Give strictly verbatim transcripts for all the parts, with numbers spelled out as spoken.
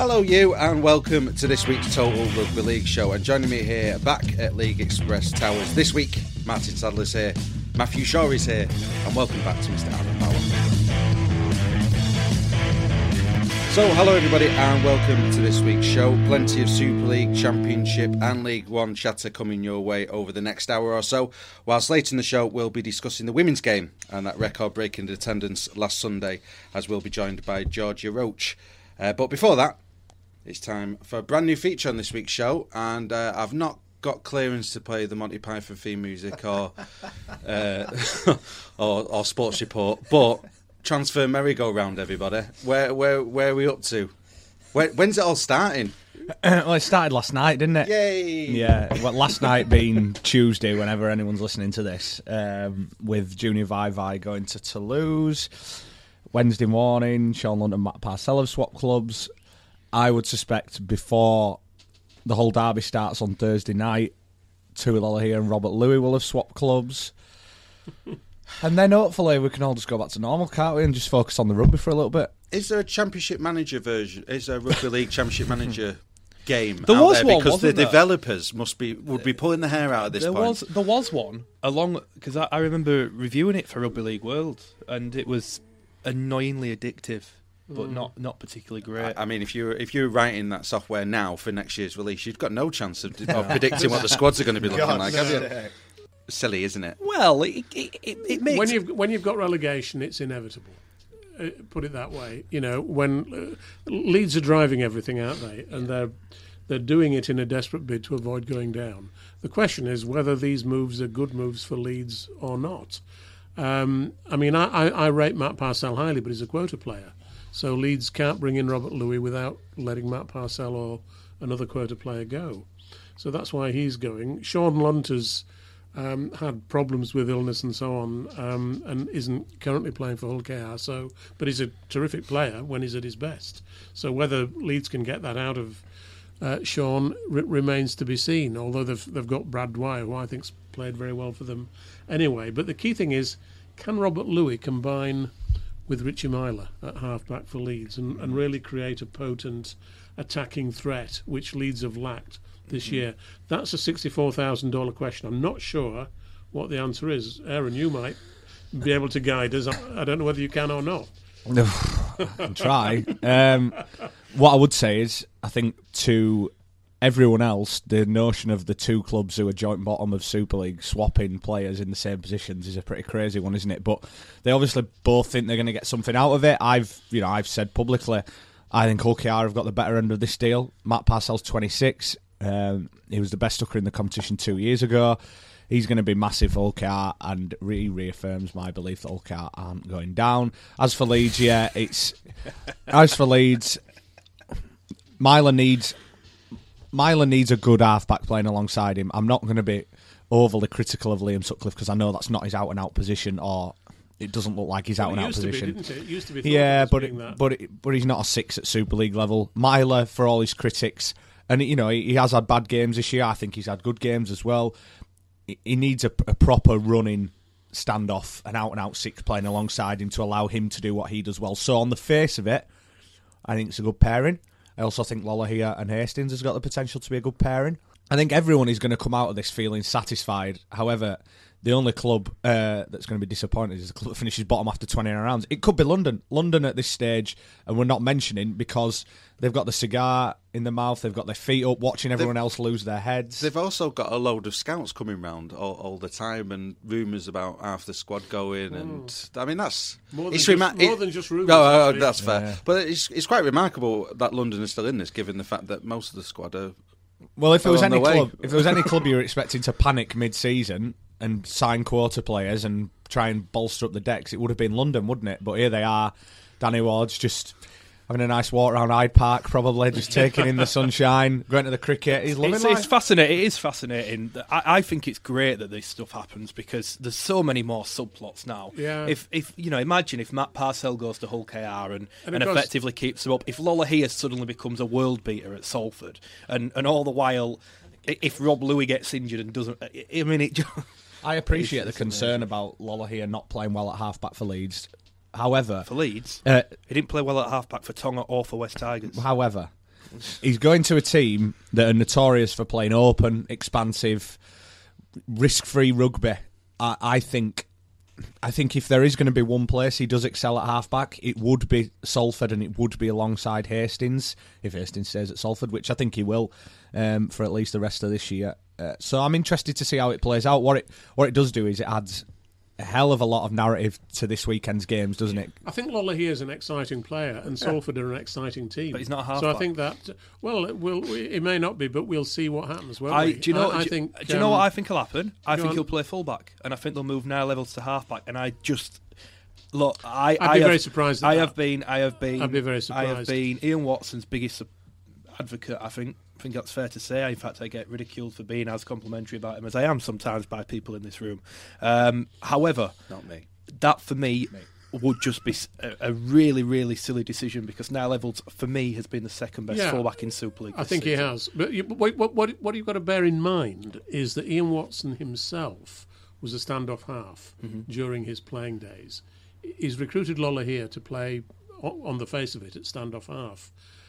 Hello you and welcome to this week's Total Rugby League show, and joining me here back at League Express Towers this week, Martin Sadler's here, Matthew Shaw is here, and welcome back to Mister Aaron Power. So hello everybody and welcome to this week's show. Plenty of Super League, Championship and League One chatter coming your way over the next hour or so, whilst later in the show we'll be discussing the women's game and that record-breaking attendance last Sunday, as we'll be joined by Georgia Roach. Uh, but before that, it's time for a brand new feature on this week's show, and uh, I've not got clearance to play the Monty Python theme music or uh, or, or sports report, but transfer merry-go-round, everybody. Where where where are we up to? Where, when's it all starting? Well, it started last night, didn't it? Yay! Yeah, well, last night being Tuesday, whenever anyone's listening to this, um, with Junior Vai going to Toulouse. Wednesday morning, Sean London and Matt Parcell have swapped clubs. I would suspect before the whole derby starts on Thursday night, Tuilagi and Robert Louis will have swapped clubs. And then hopefully we can all just go back to normal, can't we, and just focus on the rugby for a little bit. Is there a Championship Manager version? Is there a Rugby League Championship Manager game there out was there? One, because the there? developers must be would be pulling their hair out at this there point. Was, there was one, along because I, I remember reviewing it for Rugby League World, and it was annoyingly addictive, but mm. not, not particularly great. I, I mean, if you're if you're writing that software now for next year's release, you've got no chance of, of predicting what the squads are going to be looking God, like. No. Have you? Silly, isn't it? Well, it, it, it, it makes when you've when you've got relegation, it's inevitable. Uh, put it that way. You know, when uh, Leeds are driving everything, aren't they? And they're they're doing it in a desperate bid to avoid going down. The question is whether these moves are good moves for Leeds or not. Um, I mean, I, I, I rate Matt Parcell highly, but he's a quota player. So Leeds can't bring in Robert Louis without letting Matt Parcell or another quota player go. So that's why he's going. Sean Lunt has um, had problems with illness and so on, um, and isn't currently playing for Hull K R. So, but he's a terrific player when he's at his best. So whether Leeds can get that out of uh, Sean r- remains to be seen. Although they've they've got Brad Dwyer, who I think's played very well for them anyway. But the key thing is, can Robert Louis combine with Richie Myler at half-back for Leeds and, and really create a potent attacking threat, which Leeds have lacked this mm-hmm. year? That's a sixty-four thousand dollars question. I'm not sure what the answer is. Aaron, you might be able to guide us. I don't know whether you can or not. I'll try. Um, what I would say is, I think to everyone else, the notion of the two clubs who are joint bottom of Super League swapping players in the same positions is a pretty crazy one, isn't it? But they obviously both think they're going to get something out of it. I've, you know, I've said publicly, I think Hull K R have got the better end of this deal. Matt Parcell's twenty-six. Um, he was the best hooker in the competition two years ago. He's going to be massive for Hull K R, and re reaffirms my belief that Hull K R aren't going down. As for Leeds, yeah, it's as for Leeds, Myler needs. Myler needs a good half-back playing alongside him. I'm not going to be overly critical of Liam Sutcliffe because I know that's not his out-and-out position, or it doesn't look like his well, out-and-out position. Be, didn't it? It used to be yeah, but it, but it, but he's not a six at Super League level. Myler, for all his critics, and you know he, he has had bad games this year. I think he's had good games as well. He, he needs a, a proper running standoff, an out-and-out six playing alongside him to allow him to do what he does well. So on the face of it, I think it's a good pairing. I also think Lolohea and Hastings has got the potential to be a good pairing. I think everyone is going to come out of this feeling satisfied. However, the only club uh, that's going to be disappointed is the club that finishes bottom after twenty-nine rounds. It could be London. London at this stage, and we're not mentioning because they've got the cigar in their mouth, they've got their feet up, watching everyone they've, else lose their heads. They've also got a load of scouts coming round all, all the time, and rumours about half the squad going, mm. and I mean that's more than it's just, rema- more it, than just rumours. Oh, oh that's fair, yeah. But it's it's quite remarkable that London is still in this, given the fact that most of the squad are. Well, if there was any the club, if there was any club you were expecting to panic mid-season and sign quota players and try and bolster up the decks, it would have been London, wouldn't it? But here they are, Danny Ward's just having a nice walk around Hyde Park, probably just taking in the sunshine, going to the cricket. He's loving it's, life. It's fascinating. It is fascinating. I, I think it's great that this stuff happens because there's so many more subplots now. Yeah. If if you know, imagine if Matt Parcell goes to Hull K R and, and, and course, effectively keeps them up. If Lolohea suddenly becomes a world beater at Salford, and, and all the while, if Rob Louis gets injured and doesn't, I mean it. I appreciate the concern about Lolohea not playing well at half-back for Leeds. However, for Leeds, uh, he didn't play well at half-back for Tonga or for West Tigers. However, he's going to a team that are notorious for playing open, expansive, risk-free rugby. I, I think, I think if there is going to be one place he does excel at halfback, it would be Salford, and it would be alongside Hastings if Hastings stays at Salford, which I think he will um, for at least the rest of this year. Uh, so I'm interested to see how it plays out. What it what it does do is it adds a hell of a lot of narrative to this weekend's games, doesn't it? I think Lollahey is an exciting player, and Salford are an exciting team. But he's not a halfback. So I think that, well, it, will, it may not be, but we'll see what happens. Won't I, we? do you know? I, I do, think, do you know um, what I think will happen? I think on. he'll play fullback, and I think they'll move now levels to halfback. And I just look. I, I'd I be have, very surprised at I that. have been. I have been. I'd be very I have surprised. been Ian Watson's biggest advocate. I think. I think that's fair to say. In fact, I get ridiculed for being as complimentary about him as I am sometimes by people in this room. Um, however, Not me. that for me, me would just be a, a really, really silly decision because Niall Evans, for me, has been the second best Yeah. fullback in Super League. I this think season. he has. But you, what, what, what, what you've got to bear in mind is that Ian Watson himself was a standoff half Mm-hmm. during his playing days. He's recruited Lollahey to play, o- on the face of it, at standoff half.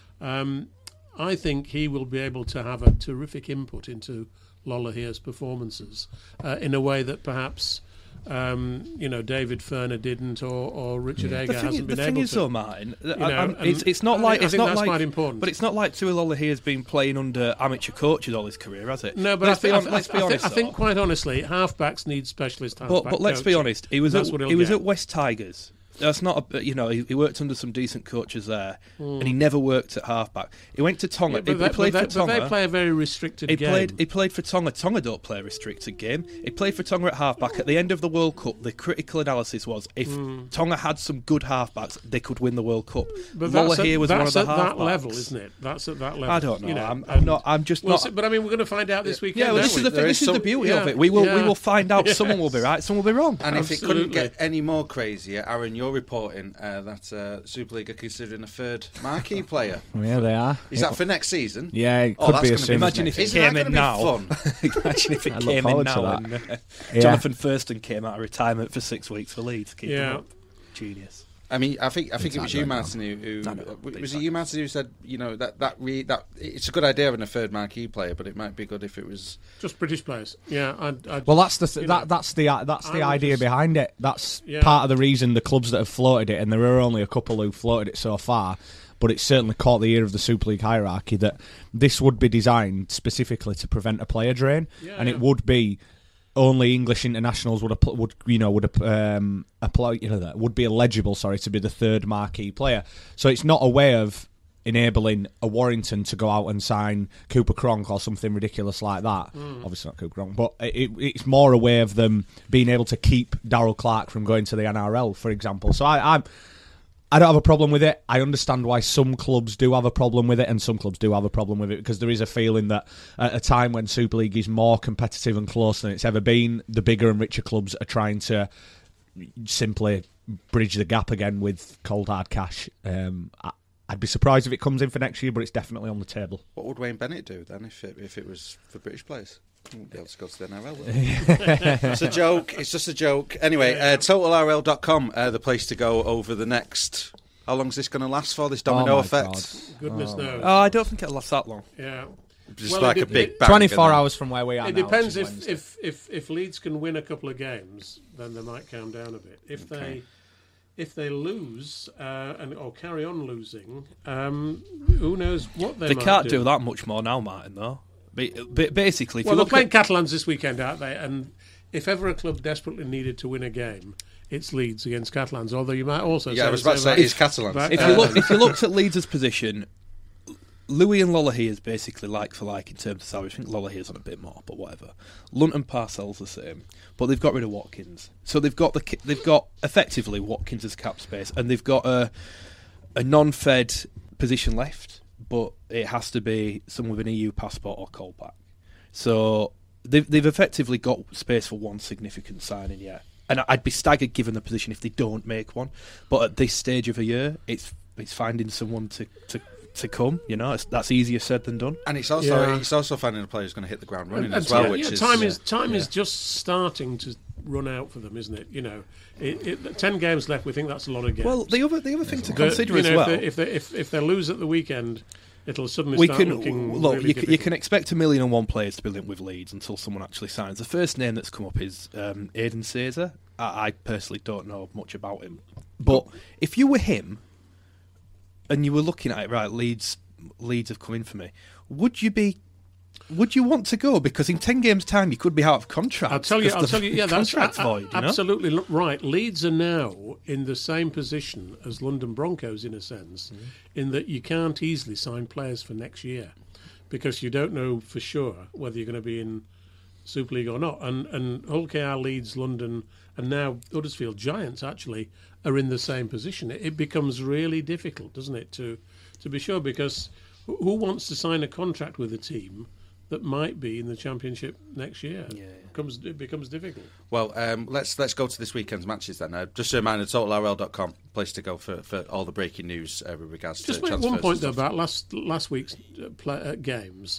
Um, I think he will be able to have a terrific input into Lollahey's performances uh, in a way that perhaps um, you know David Ferner didn't, or, or Richard The Egger thing, hasn't the been thing able is, to. though, Martin, I- know, I'm- and it's, it's not I like think- I it's think not that's like, quite important. but it's not like Tui Lollahey has been playing under amateur coaches all his career, has it? No, but let's I, be, think, hon- I, let's be I, honest. I think, though. quite honestly, halfbacks need specialist halfback But, but let's be coaching. honest. He was That's at, what he'll he was get. at West Tigers. That's not a, you know he, he worked under some decent coaches there, Mm. and he never worked at halfback. He went to Tonga. Yeah, but he, they, he played but for they, but Tonga. they play a very restricted He game. played. He played for Tonga. Tonga don't play a restricted game. He played for Tonga at halfback. At the end of the World Cup, the critical analysis was if Mm. Tonga had some good halfbacks, they could win the World Cup. But that's Lollahey at, was that's one of the at that halfbacks. level, isn't it? That's at that level. I don't know. You know I'm, I'm and not. I'm just we'll not. see- but I mean, we're going to find out this weekend. yeah, well, aren't this is we? the There thing, is this is the some- beauty yeah, of it. We will. We yeah. will find out. Yes. Someone will be right. Someone will be wrong. And if it couldn't Absolutely. get any more crazier, Aaron, you're reporting uh, that uh, Super League are considering a third marquee player. Yeah, they are. Is that for next season? Yeah, it Oh, could that's be gonna as be- soon as Imagine next if it Isn't came that in gonna be now. fun? Imagine if it I look came in forward to now that. and uh, Yeah. Jonathan Thurston came out of retirement for six weeks for Leeds. Keep him Yeah. up. Genius. I mean, I think I think it was Exactly. you, Martin, who, who I know, uh, big was it fan. you, Martin, who said you know that that re, that it's a good idea having a third marquee player, but it might be good if it was. Just British players. Yeah. I'd, I'd Well, that's the th- you that know, that's the uh, that's I the would idea just- behind it. That's Yeah. part of the reason the clubs that have floated it, and there are only a couple who floated it so far. But it's certainly caught the ear of the Super League hierarchy that this would be designed specifically to prevent a player drain, Yeah, and yeah. it would be only English internationals would appl- would you know would um, apply you know that would be eligible sorry to be the third marquee player. So it's not a way of enabling a Warrington to go out and sign Cooper Cronk or something ridiculous like that. Mm. Obviously not Cooper Cronk, but it, it's more a way of them being able to keep Darryl Clark from going to the N R L, for example. So I, I'm. I don't have a problem with it. I understand why some clubs do have a problem with it, and some clubs do have a problem with it because there is a feeling that at a time when Super League is more competitive and close than it's ever been, the bigger and richer clubs are trying to simply bridge the gap again with cold hard cash. Um, I, I'd be surprised if it comes in for next year, but it's definitely on the table. What would Wayne Bennett do then if it, if it was for British players? He wouldn't be able to go to the N R L. would he? It's a joke. It's just a joke. Anyway, uh, total R L dot com, uh, the place to go over the next. How long is this going to last for? This domino Oh my effect. God. goodness knows. Oh, I don't think it'll last that long. Yeah. Just Well, like it a dep- big it- bang. twenty-four and then- hours from where we are It now, depends which is if, Wednesday. if, if, if Leeds can win a couple of games, then they might calm down a bit. If Okay. they if they lose uh, and or carry on losing, um, who knows what they, They might can't do. do that much more now, Martin. Though, Ba- ba- basically, if Well, you they're look playing at Catalans this weekend, aren't they? And if ever a club desperately needed to win a game, it's Leeds against Catalans. Although you might also Yeah, say I was about to the say same it's about- Catalans. but, if uh, you look if you looked at Leeds' position, Louis and Lollahey is basically like for like in terms of salary. I think Lollahey is on a bit more, but whatever. Lunt and Parcells the same, but they've got rid of Watkins, so they've got the ki- they've got effectively Watkins as cap space, and they've got a a non-fed position left, but it has to be someone with an E U passport or callback. So they've they've effectively got space for one significant signing yet, and I'd be staggered given the position if they don't make one. But at this stage of a year, it's it's finding someone to. to to come, you know, it's, that's easier said than done. And it's also Yeah. it's also finding a player who's going to hit the ground running and, as and well, time, which yeah, is time is time Yeah. is just starting to run out for them, isn't it? You know, it, it, ten games left. We think that's a lot of games. Well, the other the other thing to But, consider you as know, well. if they, if they if if they lose at the weekend, it'll suddenly We start can looking look. really you, can, you difficult. can expect a million and one players to be linked with Leeds until someone actually signs. The first name that's come up is um, Aidan Caesar. I, I personally don't know much about him, but if you were him and you were looking at it, right, Leeds, Leeds have come in for me. Would you be? Would you want to go? Because in ten games' time, you could be out of contract. I'll tell you. I'll the tell you. Yeah, that's contract's a- a- void. You know? absolutely lo- right. Leeds are now in the same position as London Broncos, in a sense, Mm-hmm. in that you can't easily sign players for next year because you don't know for sure whether you're going to be in Super League or not. And and Hull K R, Leeds, London, and now Huddersfield Giants actually are in the same position. It, it becomes really difficult, doesn't it, to to be sure, because who who wants to sign a contract with a team that might be in the Championship next year? Yeah, yeah. It becomes, it becomes difficult. Well, um, let's let's go to this weekend's matches then. Uh, just a reminder, total R L dot com, place to go for, for all the breaking news uh, with regards Just to make transfers one point and though stuff. about last last week's uh, play, uh, games.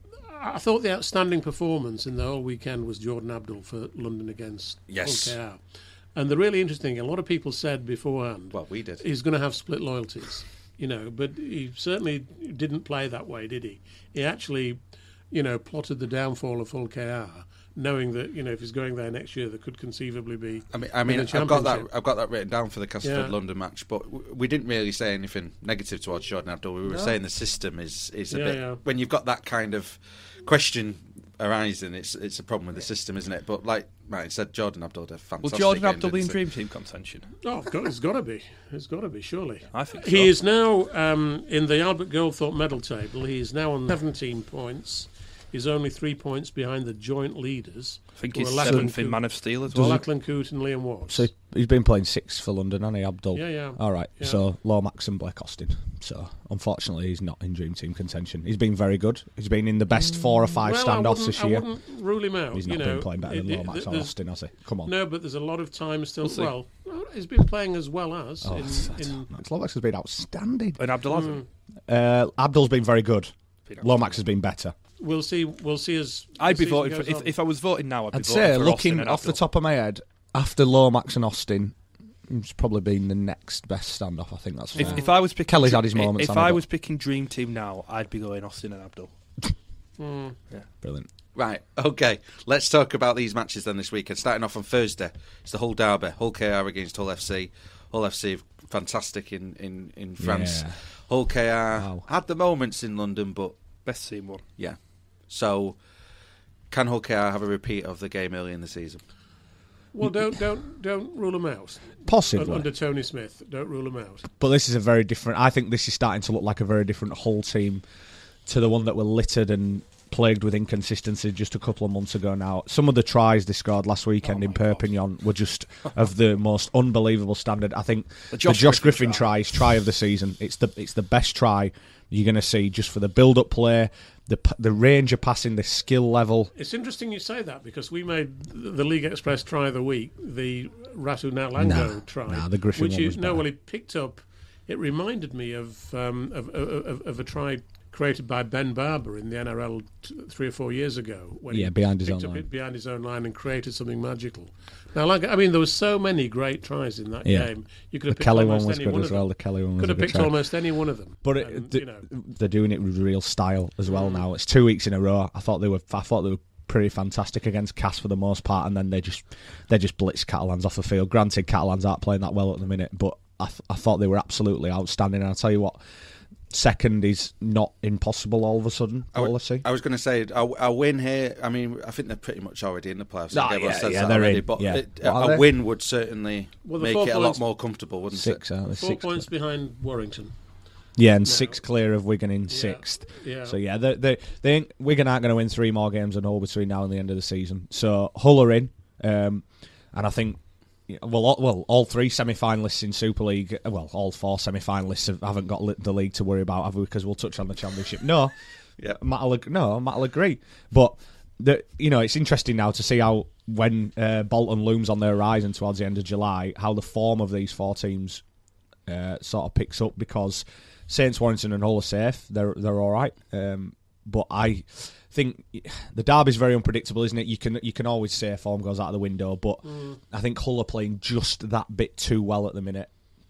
I thought the outstanding performance in the whole weekend was Jordan Abdul for London against Yes. Hull K R. And the really interesting, a lot of people said beforehand, Well, we did. he's going to have split loyalties, you know, but he certainly didn't play that way, did he? He actually, you know, plotted the downfall of Hull K R, knowing that, you know, if he's going there next year, there could conceivably be. I mean, I mean, in the I've got that. Championship. I've got that written down for the Castleford Yeah. London match, but w- we didn't really say anything negative towards Jordan Abdul. We were No. saying the system is is a Yeah, bit yeah. when you've got that kind of question arising, it's it's a problem with the system, isn't it? But like Martin said, Jordan Abdul did a Will fantastic. Jordan game, Abdul be in didn't Dream Team contention? Oh, God, it's got to be. It's got to be, surely. I think He so. is now um, in the Albert Goldthorpe medal table. He is now on seventeen points. He's only three points behind the joint leaders. I think who he's are Lachlan seventh in Coote- Man of Steel as well. Lachlan Coote and Liam Watts. So he's been playing six for London, hasn't he, Abdul? Yeah, yeah. All right. Yeah. So Lomax and Blake Austin. So unfortunately, he's not in Dream Team contention. He's been very good. He's been in the best four or five well, standoffs I wouldn't, this I year. wouldn't rule him out. He's you not know, been playing better than It- it- Lomax or there's- Austin, has he? Come on. No, but there's a lot of time still. We'll see. Well, he's been playing as well as. Oh, in, that's- in, Max Lomax has been outstanding. And Abdul hasn't. Uh, Abdul's been very good. Been Lomax has been better. we'll see. We'll see as. I'd be the season voting for goes if, on. if I was voting now. I'd be I'd voting say, for looking Austin and off the Abdul. top of my head, after Lomax and Austin, it's probably been the next best standoff. I think that's fair. If, if I was picking, Kelly's Dr- had his moments, If hasn't he, I but- was picking Dream Team now, I'd be going Austin and Abdul. Mm. Brilliant. Right, okay. Let's talk about these matches then this weekend. Starting off on Thursday, it's the Hull Derby. Hull K R against Hull F C. Hull F C, fantastic in, in, in France. Yeah. Hull K R Wow. had the moments in London, but Best team one. yeah. So, can Hull K R have a repeat of the game early in the season? Well, don't don't don't rule him out. Possibly. Under Tony Smith, don't rule him out. But this is a very different. I think this is starting to look like a very different Hull team to the one that were littered and plagued with inconsistency just a couple of months ago now. Some of the tries they scored last weekend Oh in my God. Perpignan were just of the most unbelievable standard. I think the Josh Josh, Griffin Griffin, try. try is try of the season. It's the it's the best try you're going to see just for the build-up play, the p- the range of passing, the skill level. It's interesting you say that because we made the League Express try of the week, the Ratu Nalango Nah, try, nah, the Griffin which one you, was no, better. well, he picked up. It reminded me of um, of, of, of a try created by Ben Barber in the N R L t- three or four years ago when Yeah, he behind his picked own up line. it behind his own line and created something magical. Now, like I mean, there were so many great tries in that Yeah. game. You could The have picked Kelly one almost was any good one as of them. well. The Kelly one was Could a have good picked try. almost any one of them. But it, And, th- you know, they're doing it with real style as well now. It's two weeks in a row. I thought they were. I thought they were pretty fantastic against Cass for the most part, and then they just they just blitzed Catalans off the field. Granted, Catalans aren't playing that well at the minute, but I, th- I thought they were absolutely outstanding. And I'll tell you what, second is not impossible all of a sudden. I, w- All I see. I was going to say a, a win here. I mean, I think they're pretty much already in the playoffs. Ah, Everyone yeah, says yeah, that they're already, in, but yeah. it, What are a they? win would certainly Well, the make four it a lot points- more comfortable, wouldn't Six, it? aren't they? four Six. points behind Warrington. Yeah, and now. six clear of Wigan in sixth. Yeah. So yeah, they they, they ain't, Wigan aren't going to win three more games than Hull between now and the end of the season. So Hull are in, um, and I think well, all, well, all three semi-finalists in Super League, well, all four semi-finalists have, haven't got li- the league to worry about, have we? Because we'll touch on the Championship. No, Yeah. Matt'll ag- no, Matt'll agree. But the you know, it's interesting now to see how when uh, Bolton looms on the horizon towards the end of July, how the form of these four teams uh, sort of picks up because Saints, Warrington, and Hull are safe. They're they're all right. Um, but I think the derby's very unpredictable, isn't it? You can you can always say form goes out of the window, but I think Hull are playing just that bit too well at the minute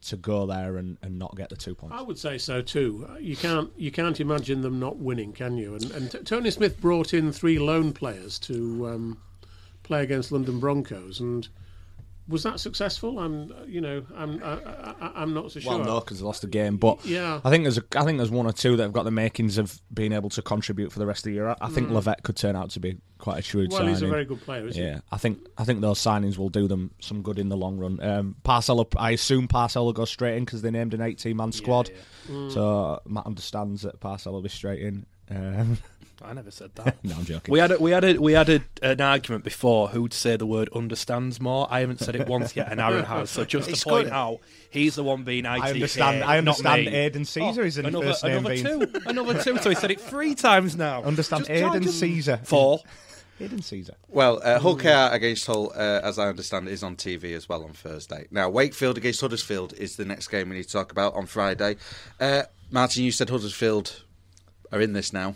to go there and, and not get the two points. I would say so too. You can't you can't imagine them not winning, can you? And, and T- Tony Smith brought in three loan players to um, play against London Broncos, and was that successful? I'm you know I'm I, I, I'm not so sure. Well, no, because they lost the game, but yeah. I think there's a, I think there's one or two that have got the makings of being able to contribute for the rest of the year. I, I think Mm. Levette could turn out to be quite a shrewd Well, signing. he's a very good player, isn't Yeah, I think I think those signings will do them some good in the long run. Um, Parcella, I assume Parcella will go straight in because they named an eighteen-man squad, Yeah, yeah. Mm. so Matt understands that Parcella will be straight in. Um, I never said that. no, I'm joking. We had a, we had a, we had a, an argument before who'd say the word understands more. I haven't said it once yet, and Aaron has. So just It's to point good. out, he's the one being I T K. I understand. I not understand. me. Aiden Caesar Oh, is in another, first name another being. two, another two. So he said it three times now. Understand. Just Aiden talking- Caesar. Four. Aiden Caesar. Well, uh, Hull K R against Hull, uh, as I understand, is on T V as well on Thursday. Now, Wakefield against Huddersfield is the next game we need to talk about on Friday. Uh, Martin, you said Huddersfield are in this now,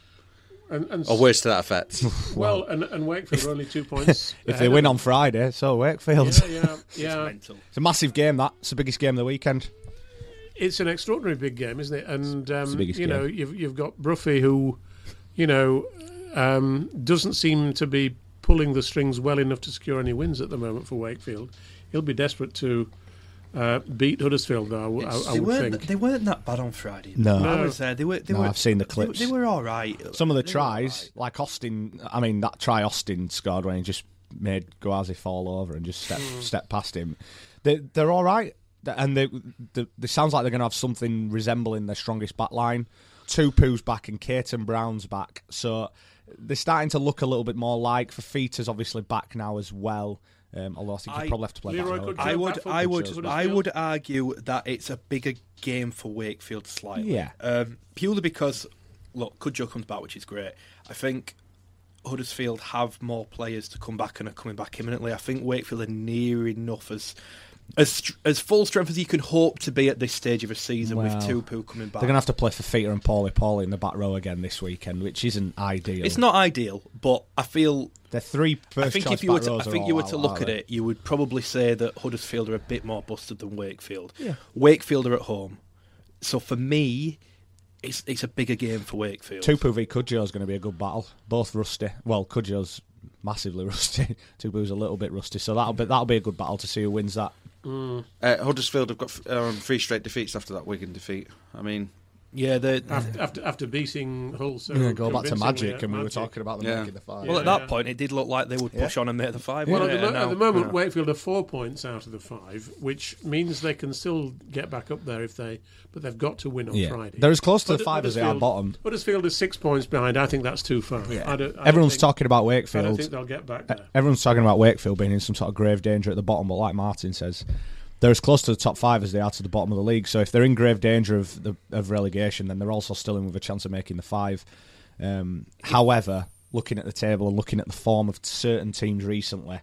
And, and or words to that effect. well, and, and Wakefield are only two points. If ahead they of win them. on Friday, so Wakefield. Yeah, yeah, yeah. Mental. It's a massive game. That it's the biggest game of the weekend. It's an extraordinary big game, isn't it? And um, the biggest you know, game. you've you've got Bruffy, who, you know, um, doesn't seem to be pulling the strings well enough to secure any wins at the moment for Wakefield. He'll be desperate to uh, beat Huddersfield, though. I, w- I- I they would weren't. think. They weren't that bad on Friday. No. I No. was there. They were. They No, were. I've seen the they- clips. They, were all right. Some of the They were tries, like Austin. I mean, that try Austin scored when he just made Gwazi fall over and just step step past him. They they're all right, and they they, they sounds like they're going to have something resembling their strongest back line. Tupu's back and Caton Brown's back, so they're starting to look a little bit more like. Fafita's obviously back now as well. Um, although I think I- he'll probably have to play Leroy back row. could I Joe would, Batford I could would, show I Huddersfield. would argue that it's a bigger game for Wakefield slightly. Yeah. Um, purely because, look, Cudjoe comes back, which is great. I think Huddersfield have more players to come back and are coming back imminently. I think Wakefield are near enough as as str- as full strength as you can hope to be at this stage of a season Well, with Tupu coming back. They're going to have to play Fafita and Paulie Paulie in the back row again this weekend, which isn't ideal. It's not ideal, but I feel. They're three first I think choice if you were back to, I rows are think all you were out, to look aren't at they? it, you would probably say that Huddersfield are a bit more busted than Wakefield. Yeah. Wakefield are at home, so for me, it's it's a bigger game for Wakefield. Tupu v Cudjoe is going to be a good battle. Both rusty. Well, Cudjoe's massively rusty. Tupu's a little bit rusty, so that'll be that'll be a good battle to see who wins that. Uh, Huddersfield have got um, three straight defeats after that Wigan defeat. I mean, Yeah, the After, after, after beating Hull so Yeah, go back to convincingly Magic, at and we were Magic. talking about them Yeah. making the five. well, at Yeah, that yeah. point, it did look like they would push on and make the five. Well, at wouldn't the, it? mo- And at the now- moment, yeah. Wakefield are four points out of the five, which means they can still get back up there if they, but they've got to win on Yeah. Friday. They're as close to Hud- the five as they are Huddersfield- bottom. Huddersfield is six points behind. I think that's too far. I don't, I Everyone's don't think, talking about I don't Wakefield. think they'll get back there. Everyone's talking about Wakefield being in some sort of grave danger at the bottom, but like Martin says, they're as close to the top five as they are to the bottom of the league. So if they're in grave danger of the, of relegation, then they're also still in with a chance of making the five. Um, however, looking at the table and looking at the form of certain teams recently,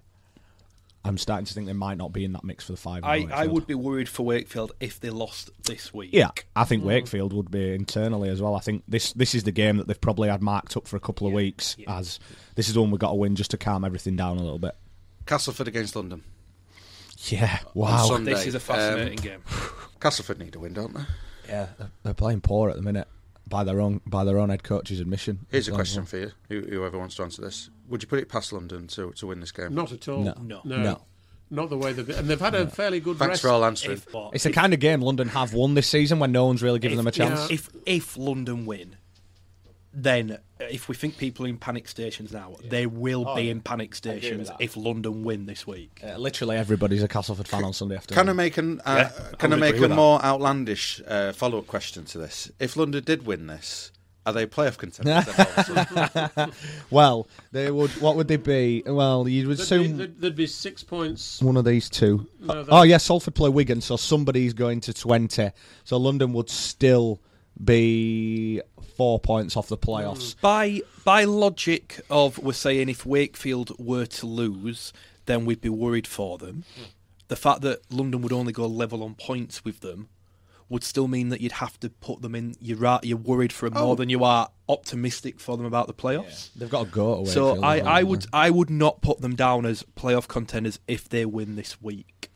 I'm starting to think they might not be in that mix for the five. I, in I Wakefield. would be worried for Wakefield if they lost this week. Yeah, I think Wakefield would be internally as well. I think this this is the game that they've probably had marked up for a couple of Yeah, weeks yeah. as this is the one we've got to win just to calm everything down a little bit. Castleford against London. Yeah, On wow. Sunday. This is a fascinating Um, game. Castleford need a win, don't they? Yeah, they're- they're playing poor at the minute by their own by their own head coach's admission. Here's a So, question for you, who- whoever wants to answer this. Would you put it past London to, to win this game? Not at all. No. No. no, No. not the way they've been. And they've had a fairly good Thanks rest. for all answering. If, but It's the kind of game London have won this season when no one's really given if, them a chance. yeah. If if London win, then uh, if we think people are in panic stations now, they will Oh, be yeah. in panic with stations that. if London win this week. Uh, literally everybody's a Castleford fan on Sunday afternoon. Can I make an uh, Yeah, can I I would make agree a with that. more outlandish uh, follow up question to this? If London did win this, are they playoff contenders? then also? Well, they would. What would they be? Well, you would There'd be, assume there'd, there'd be six points. one of these two. No, oh, that- yeah, Salford play Wigan, so somebody's going to twenty. So London would still be four points off the playoffs. By by logic of we're saying if Wakefield were to lose, then we'd be worried for them. The fact that London would only go level on points with them would still mean that you'd have to put them in. You're right, you're worried for them more Oh. than you are optimistic for them about the playoffs. They've got to go to So Wakefield I, as well, I haven't would they? I would not put them down as playoff contenders if they win this week.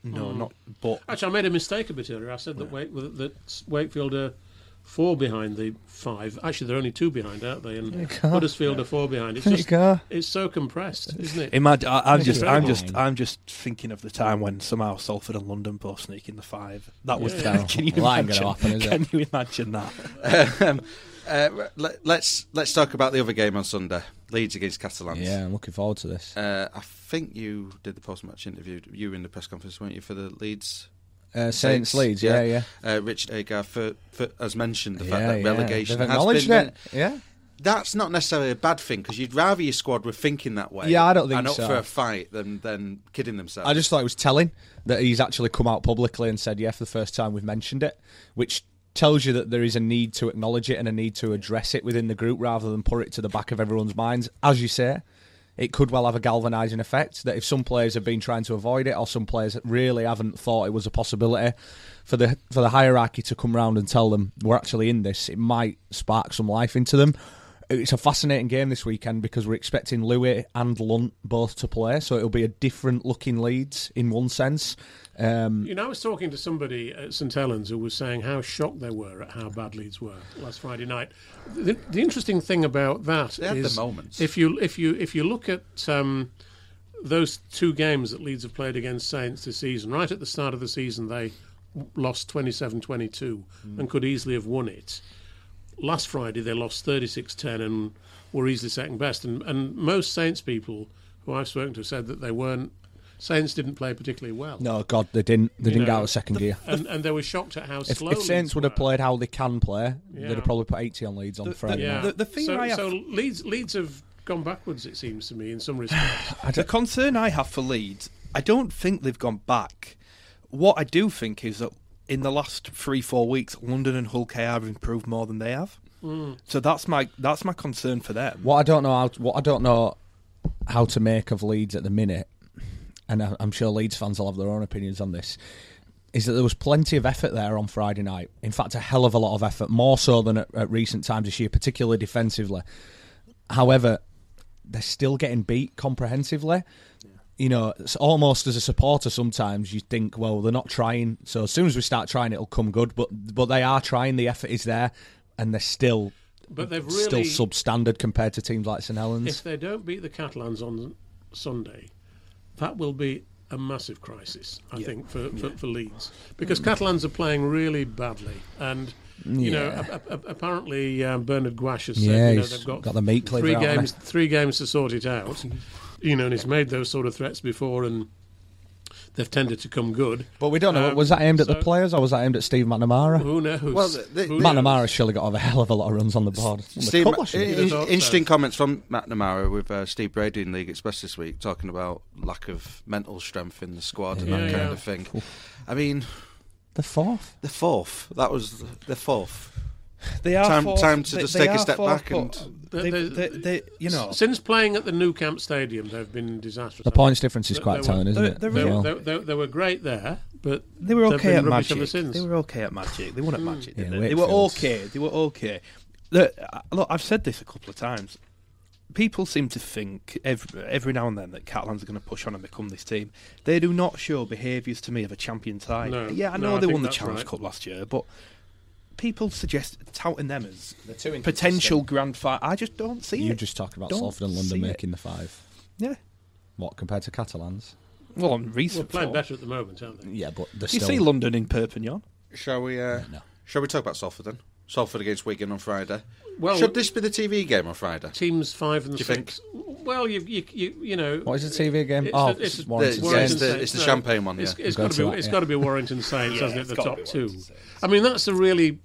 no, Mm. not. But Actually, I made a mistake a bit earlier. I said that, Wake, that Wakefield are four behind the five. Actually, they're only two behind, aren't they? And Huddersfield are four behind. It's just it's so compressed, isn't it? imagine, I, I'm It's just, I'm incredible. just, I'm just thinking of the time when somehow Salford and London both sneak in the five. That was. Yeah. Can you Well, that ain't imagine? gonna happen, is it? Can you imagine that? um, uh, let, let's let's talk about the other game on Sunday, Leeds against Catalans. Yeah, I'm looking forward to this. Uh, I think you did the post-match interview. You were in the press conference, weren't you, for the Leeds? Uh, Saints Leeds, yeah, yeah. Uh, Richard Agar, for, for, has mentioned the yeah, fact that yeah. relegation They've has acknowledged been. it. Yeah. That's not necessarily a bad thing because you'd rather your squad were thinking that way. Yeah, I don't think and up so. for a fight than than kidding themselves. I just thought it was telling that he's actually come out publicly and said, yeah, for the first time we've mentioned it, which tells you that there is a need to acknowledge it and a need to address it within the group rather than put it to the back of everyone's minds. As you say, it could well have a galvanising effect that if some players have been trying to avoid it or some players really haven't thought it was a possibility, for the for the hierarchy to come round and tell them we're actually in this, it might spark some life into them. It's a fascinating game this weekend because we're expecting Louis and Lunt both to play, so it'll be a different looking Leeds in one sense. Um, You know, I was talking to somebody at St Helens who was saying how shocked they were at how bad Leeds were last Friday night. The, the interesting thing about that They had is the moments. if you if you if you look at um, those two games that Leeds have played against Saints this season, right at the start of the season they lost twenty-seven twenty-two Mm. and could easily have won it. Last Friday they lost thirty-six ten and were easily second best. And, and most Saints people who I've spoken to said that they weren't. Saints didn't play particularly well. no, God, they didn't. They You didn't get know, out of second gear. And, and they were shocked at how If, slow if Saints Leeds would have were. played how they can play, Yeah. they'd have probably put eighty on Leeds on The- Friday the- night. Yeah. The- the thing so, I have- so Leeds Leeds have gone backwards. It seems to me in some respects. The concern I have for Leeds, I don't think they've gone back. What I do think is that in the last three, four weeks, London and Hull K R have improved more than they have. Mm. So that's my that's my concern for them. What I don't know how what I don't know how to make of Leeds at the minute, and I- I'm sure Leeds fans will have their own opinions on this, is that there was plenty of effort there on Friday night. In fact, a hell of a lot of effort, more so than at, at recent times this year, particularly defensively. However, they're still getting beat comprehensively. You know, it's almost as a supporter sometimes you think, well, they're not trying, so as soon as we start trying it'll come good, but but they are trying, the effort is there, and they're still But they've still really, substandard compared to teams like St Helens. if they don't beat the Catalans on Sunday, that will be a massive crisis, I think, for, for, for Leeds. Because Catalans are playing really badly. And, you know, Yeah. a, a, apparently um, Bernard Gouache has said Yeah, you know, he's they've got, got the meat cleaver three out, hasn't games, three games to sort it out. You know, and he's made those sort of threats before and they've tended to come good. But we don't know. Um, was that aimed at so- the players or was that aimed at Steve McNamara? Who knows? Well, the- the- Who knows? McNamara's surely got a hell of a lot of runs on the board. On the Steve, cup last year. in- You'd have thought so. interesting comments from McNamara with uh, Steve Brady in League Express this week, talking about lack of mental strength in the squad and Yeah, that kind yeah. of thing. I mean, The fourth. the fourth. That was the fourth. They are Time- fourth, time to they- just they take a are step fourth, back but and- they, The- they, they, you know, Since playing at the Nou Camp Stadium, they've been disastrous. The points difference is They- quite they telling, were- isn't they- it? they as were- They, well? they, they, they were great there, but they were they've okay been at rubbish Magic. ever since. They were okay at Magic. They won at Magic. Didn't Yeah, they? They were Wakefield. okay. They were okay. The, uh, look, I've said this a couple of times. People seem to think every, every now and then that Catalans are going to push on and become this team. They do not show behaviours to me of a champion side. No, yeah, I no, know I they think won the that's Challenge right. Cup last year, but people suggest touting them as They're too potential grand final. I just don't see You it. just talked about Don't Salford and London see it. making the five. Yeah. What, compared to Catalans? Well, on We're recent playing form. better at the moment, aren't they? Yeah, but they're You still... see London in Perpignan. Shall we? Uh, no. Shall we talk about Salford then? Salford against Wigan on Friday. Well, Should this be the T V game on Friday? teams five and Do you six. Well, you, you, you, you know. What is the T V game? It's Oh, the- it's the- Warrington The- Saints. yeah, it's the, Saints, it's the no. champagne one. Yeah. It's, it's We'll got go to be. to that, It's yeah. got to be Warrington Saints, Yeah, hasn't it? it's The gotta top be two. Warrington Saints. I mean, that's a really,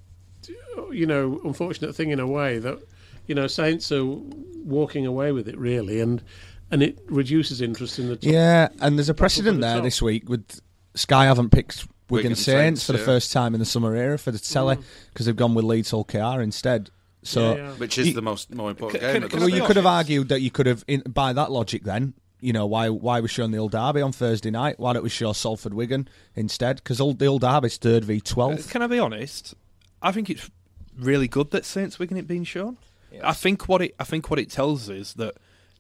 you know, unfortunate thing in a way that, you know, Saints are walking away with it really, and and it reduces interest in the top. Yeah, and there's a precedent for the there top. this week with Sky haven't picked Wigan, Wigan Saints, Saints, for the yeah. first time in the summer era for the telly because they've gone with Leeds Hull K R instead. So, Yeah, yeah. Which is You- the most more important Can- game. can- at can the well, I you be could have honest? argued that you could have, in, by that logic, then you know why why we showing the old derby on Thursday night? Why don't we show Salford Wigan instead? Because the old derby's third v twelfth. Can I be honest? I think it's really good that Saints Wigan it being shown. I think what it I think what it tells us is that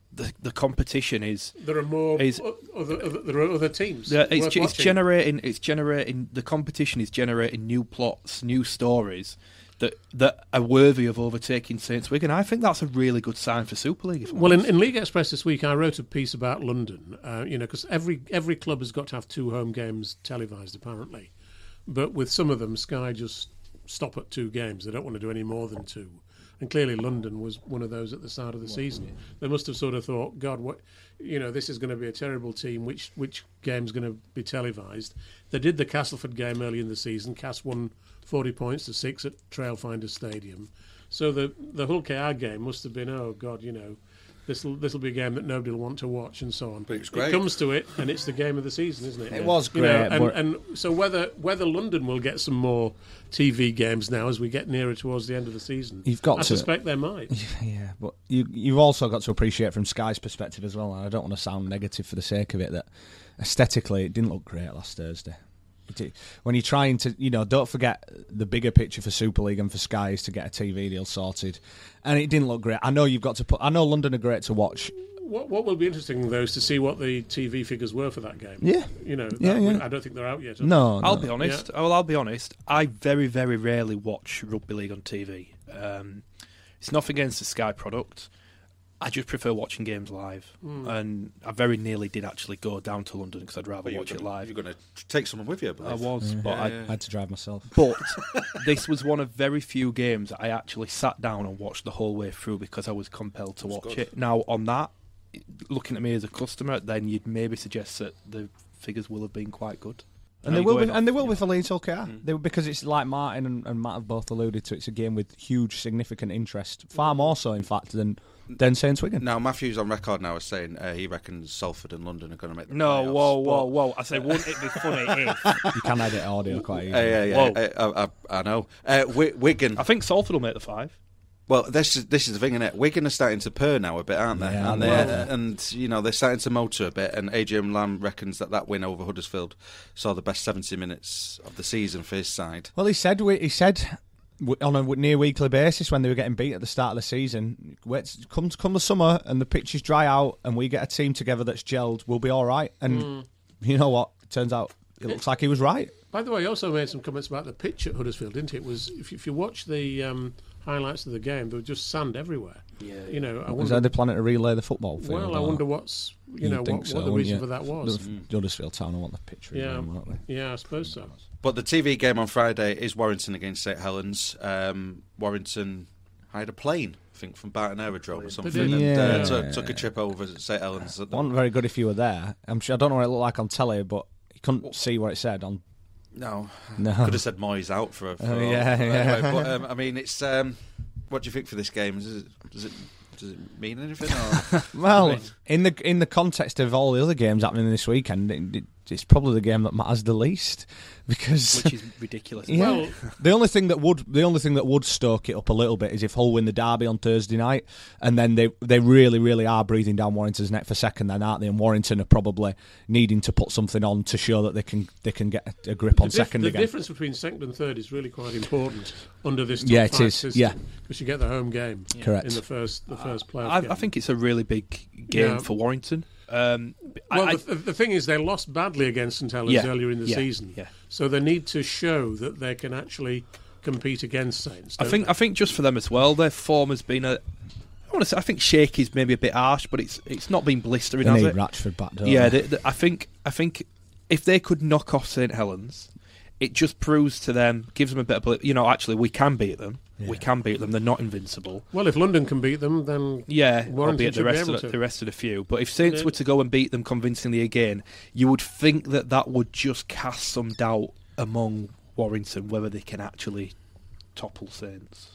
the the competition is There are more is, other, other there are other teams. yeah, it's, worth it's watching. generating it's generating the competition is generating new plots, new stories that that are worthy of overtaking Saints Wigan. I think that's a really good sign for Super League. If I'm Well, in, honest. in League Express this week, I wrote a piece about London. Uh, you know, because every every club has got to have two home games televised, apparently. But with some of them, Sky just stop at two games. They don't want to do any more than two. And clearly, London was one of those at the start of the season. They must have sort of thought, God, what, you know, this is going to be a terrible team. Which which game's going to be televised? They did the Castleford game early in the season. Cass won forty points to six at Trailfinders Stadium. So the the Hull K R game must have been, oh God, you know, this will this will be a game that nobody will want to watch and so on. But it was great. It comes to it, and it's the game of the season, isn't it? It was You know, great, and, but- and so whether whether London will get some more T V games now as we get nearer towards the end of the season, You've got I to- suspect they might. Yeah, but you, you've also got to appreciate from Sky's perspective as well, and I don't want to sound negative for the sake of it, that aesthetically it didn't look great last Thursday. It did- When you're trying to, you know, don't forget the bigger picture for Super League and for Sky is to get a T V deal sorted, and it didn't look great. I know you've got to put. I know London are great to watch. What, what will be interesting, though, is to see what the T V figures were for that game. Yeah. You know, that Yeah, yeah. I don't think they're out yet. are No, I'll no. be honest. Well, I'll be honest. I very, very rarely watch rugby league on T V. Um, it's nothing against the Sky product. I just prefer watching games live, Hmm. and I very nearly did actually go down to London because I'd rather But you're watch it gonna- live. You're going to take someone with you, I I believe. was, but Yeah, I, yeah. I had to drive myself. But this was one of very few games that I actually sat down and watched the whole way through because I was compelled to That's watch good. it. Now, on that, looking at me as a customer, then you'd maybe suggest that the figures will have been quite good. And Now they you're will be, going and they off, will you be know. for Leeds Hull K R. Mm. They, because it's like Martin and, and Matt have both alluded to. It's a game with huge, significant interest, far more so, in fact, than than Saints Wigan. Now, Matthew's on record now as saying uh, he reckons Salford and London are going to make the No, playoffs, whoa, but- whoa, whoa. I say, wouldn't it be funny if... You can edit audio quite easily. Uh, yeah, yeah, Whoa. uh, I, I, I know. Uh, Wi- Wigan. I think Salford will make the five. Well, this is this is the thing, isn't it? Wigan are starting to purr now a bit, aren't they? Yeah, and, they they are. and you know they're starting to motor a bit. And Adrian Lamb reckons that that win over Huddersfield saw the best seventy minutes of the season for his side. Well, he said he said on a near weekly basis when they were getting beat at the start of the season, wait, come come the summer and the pitches dry out and we get a team together that's gelled, we'll be all right. And you know what? It turns out it looks like he was right. By the way, he also made some comments about the pitch at Huddersfield, didn't he? It was if you, if you watch the um, highlights of the game, there was just sand everywhere. Yeah. You know, I Was wonder. that the planning to relay the football field? Well, I or- wonder what's you You'd know think what, so, what the wouldn't reason you? for that was. The Huddersfield Town will want the pitch Yeah, renamed, won't they? yeah, I suppose so. But the T V game on Friday is Warrington against St Helens. Um, Warrington hired a plane, I think, from Barton Aerodrome or something, did. and Yeah. uh, took, took a trip over to St Helens. At the- Wasn't very good if you were there. I'm sure. I don't know what it looked like on telly, but you couldn't see what it said on. No, No. could have said Moyes out for. for Oh, yeah, for- yeah. Anyway, but um, I mean, it's. Um, what do you think for this game? Does it does it, does it mean anything? Or? Well, in the in the context of all the other games happening this weekend, it, it, it's probably the game that matters the least because Which is ridiculous. yeah. Well- the only thing that would the only thing that would stoke it up a little bit is if Hull win the derby on Thursday night, and then they they really really are breathing down Warrington's neck for second, then aren't they? And Warrington are probably needing to put something on to show that they can they can get a, a grip on The, dif- second the again. difference between second and third is really quite important under this top Yeah, it five is, system, yeah. because you get the home game Correct. in the first the first playoff I, game. I think it's a really big game Yeah. for Warrington. Um, Well, I, I, the, the thing is, they lost badly against St Helens Yeah, earlier in the yeah, season, yeah. so they need to show that they can actually compete against Saints. I don't think they? I think just for them as well, their form has been a. I want to say I think shaky's maybe a bit harsh, but it's it's not been blistering, They has need it? Ratchford back, don't Yeah, they? they, they, I think I think if they could knock off St Helens, it just proves to them, gives them a bit of belief. You know, actually, we can beat them. We can beat them. They're not invincible. Well, if London can beat them, then Yeah, Warrington albeit should the be rest able of the, to. the rest of the few. But if Saints Yeah. were to go and beat them convincingly again, you would think that that would just cast some doubt among Warrington whether they can actually topple Saints.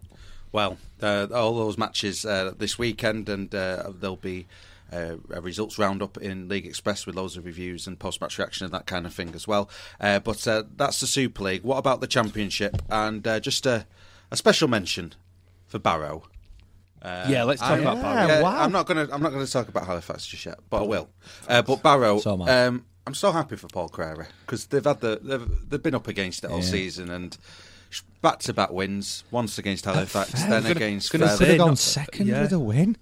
Well, uh, all those matches uh, this weekend, and uh, there'll be uh, a results roundup in League Express with loads of reviews and post-match reaction and that kind of thing as well. Uh, but uh, that's the Super League. What about the Championship? And uh, just a, a special mention for Barrow. Uh, Yeah, let's talk I- about Barrow. Yeah, wow. I'm not going to. I'm not going to talk about Halifax just yet, but I will. Uh, but Barrow. So am I. um, I'm so happy for Paul Carey because they've had the they've, they've been up against it all Yeah. season and back to back wins. Once against Halifax, then gonna- against gonna Fairleigh. Could say- have gone not- second yeah. with a win.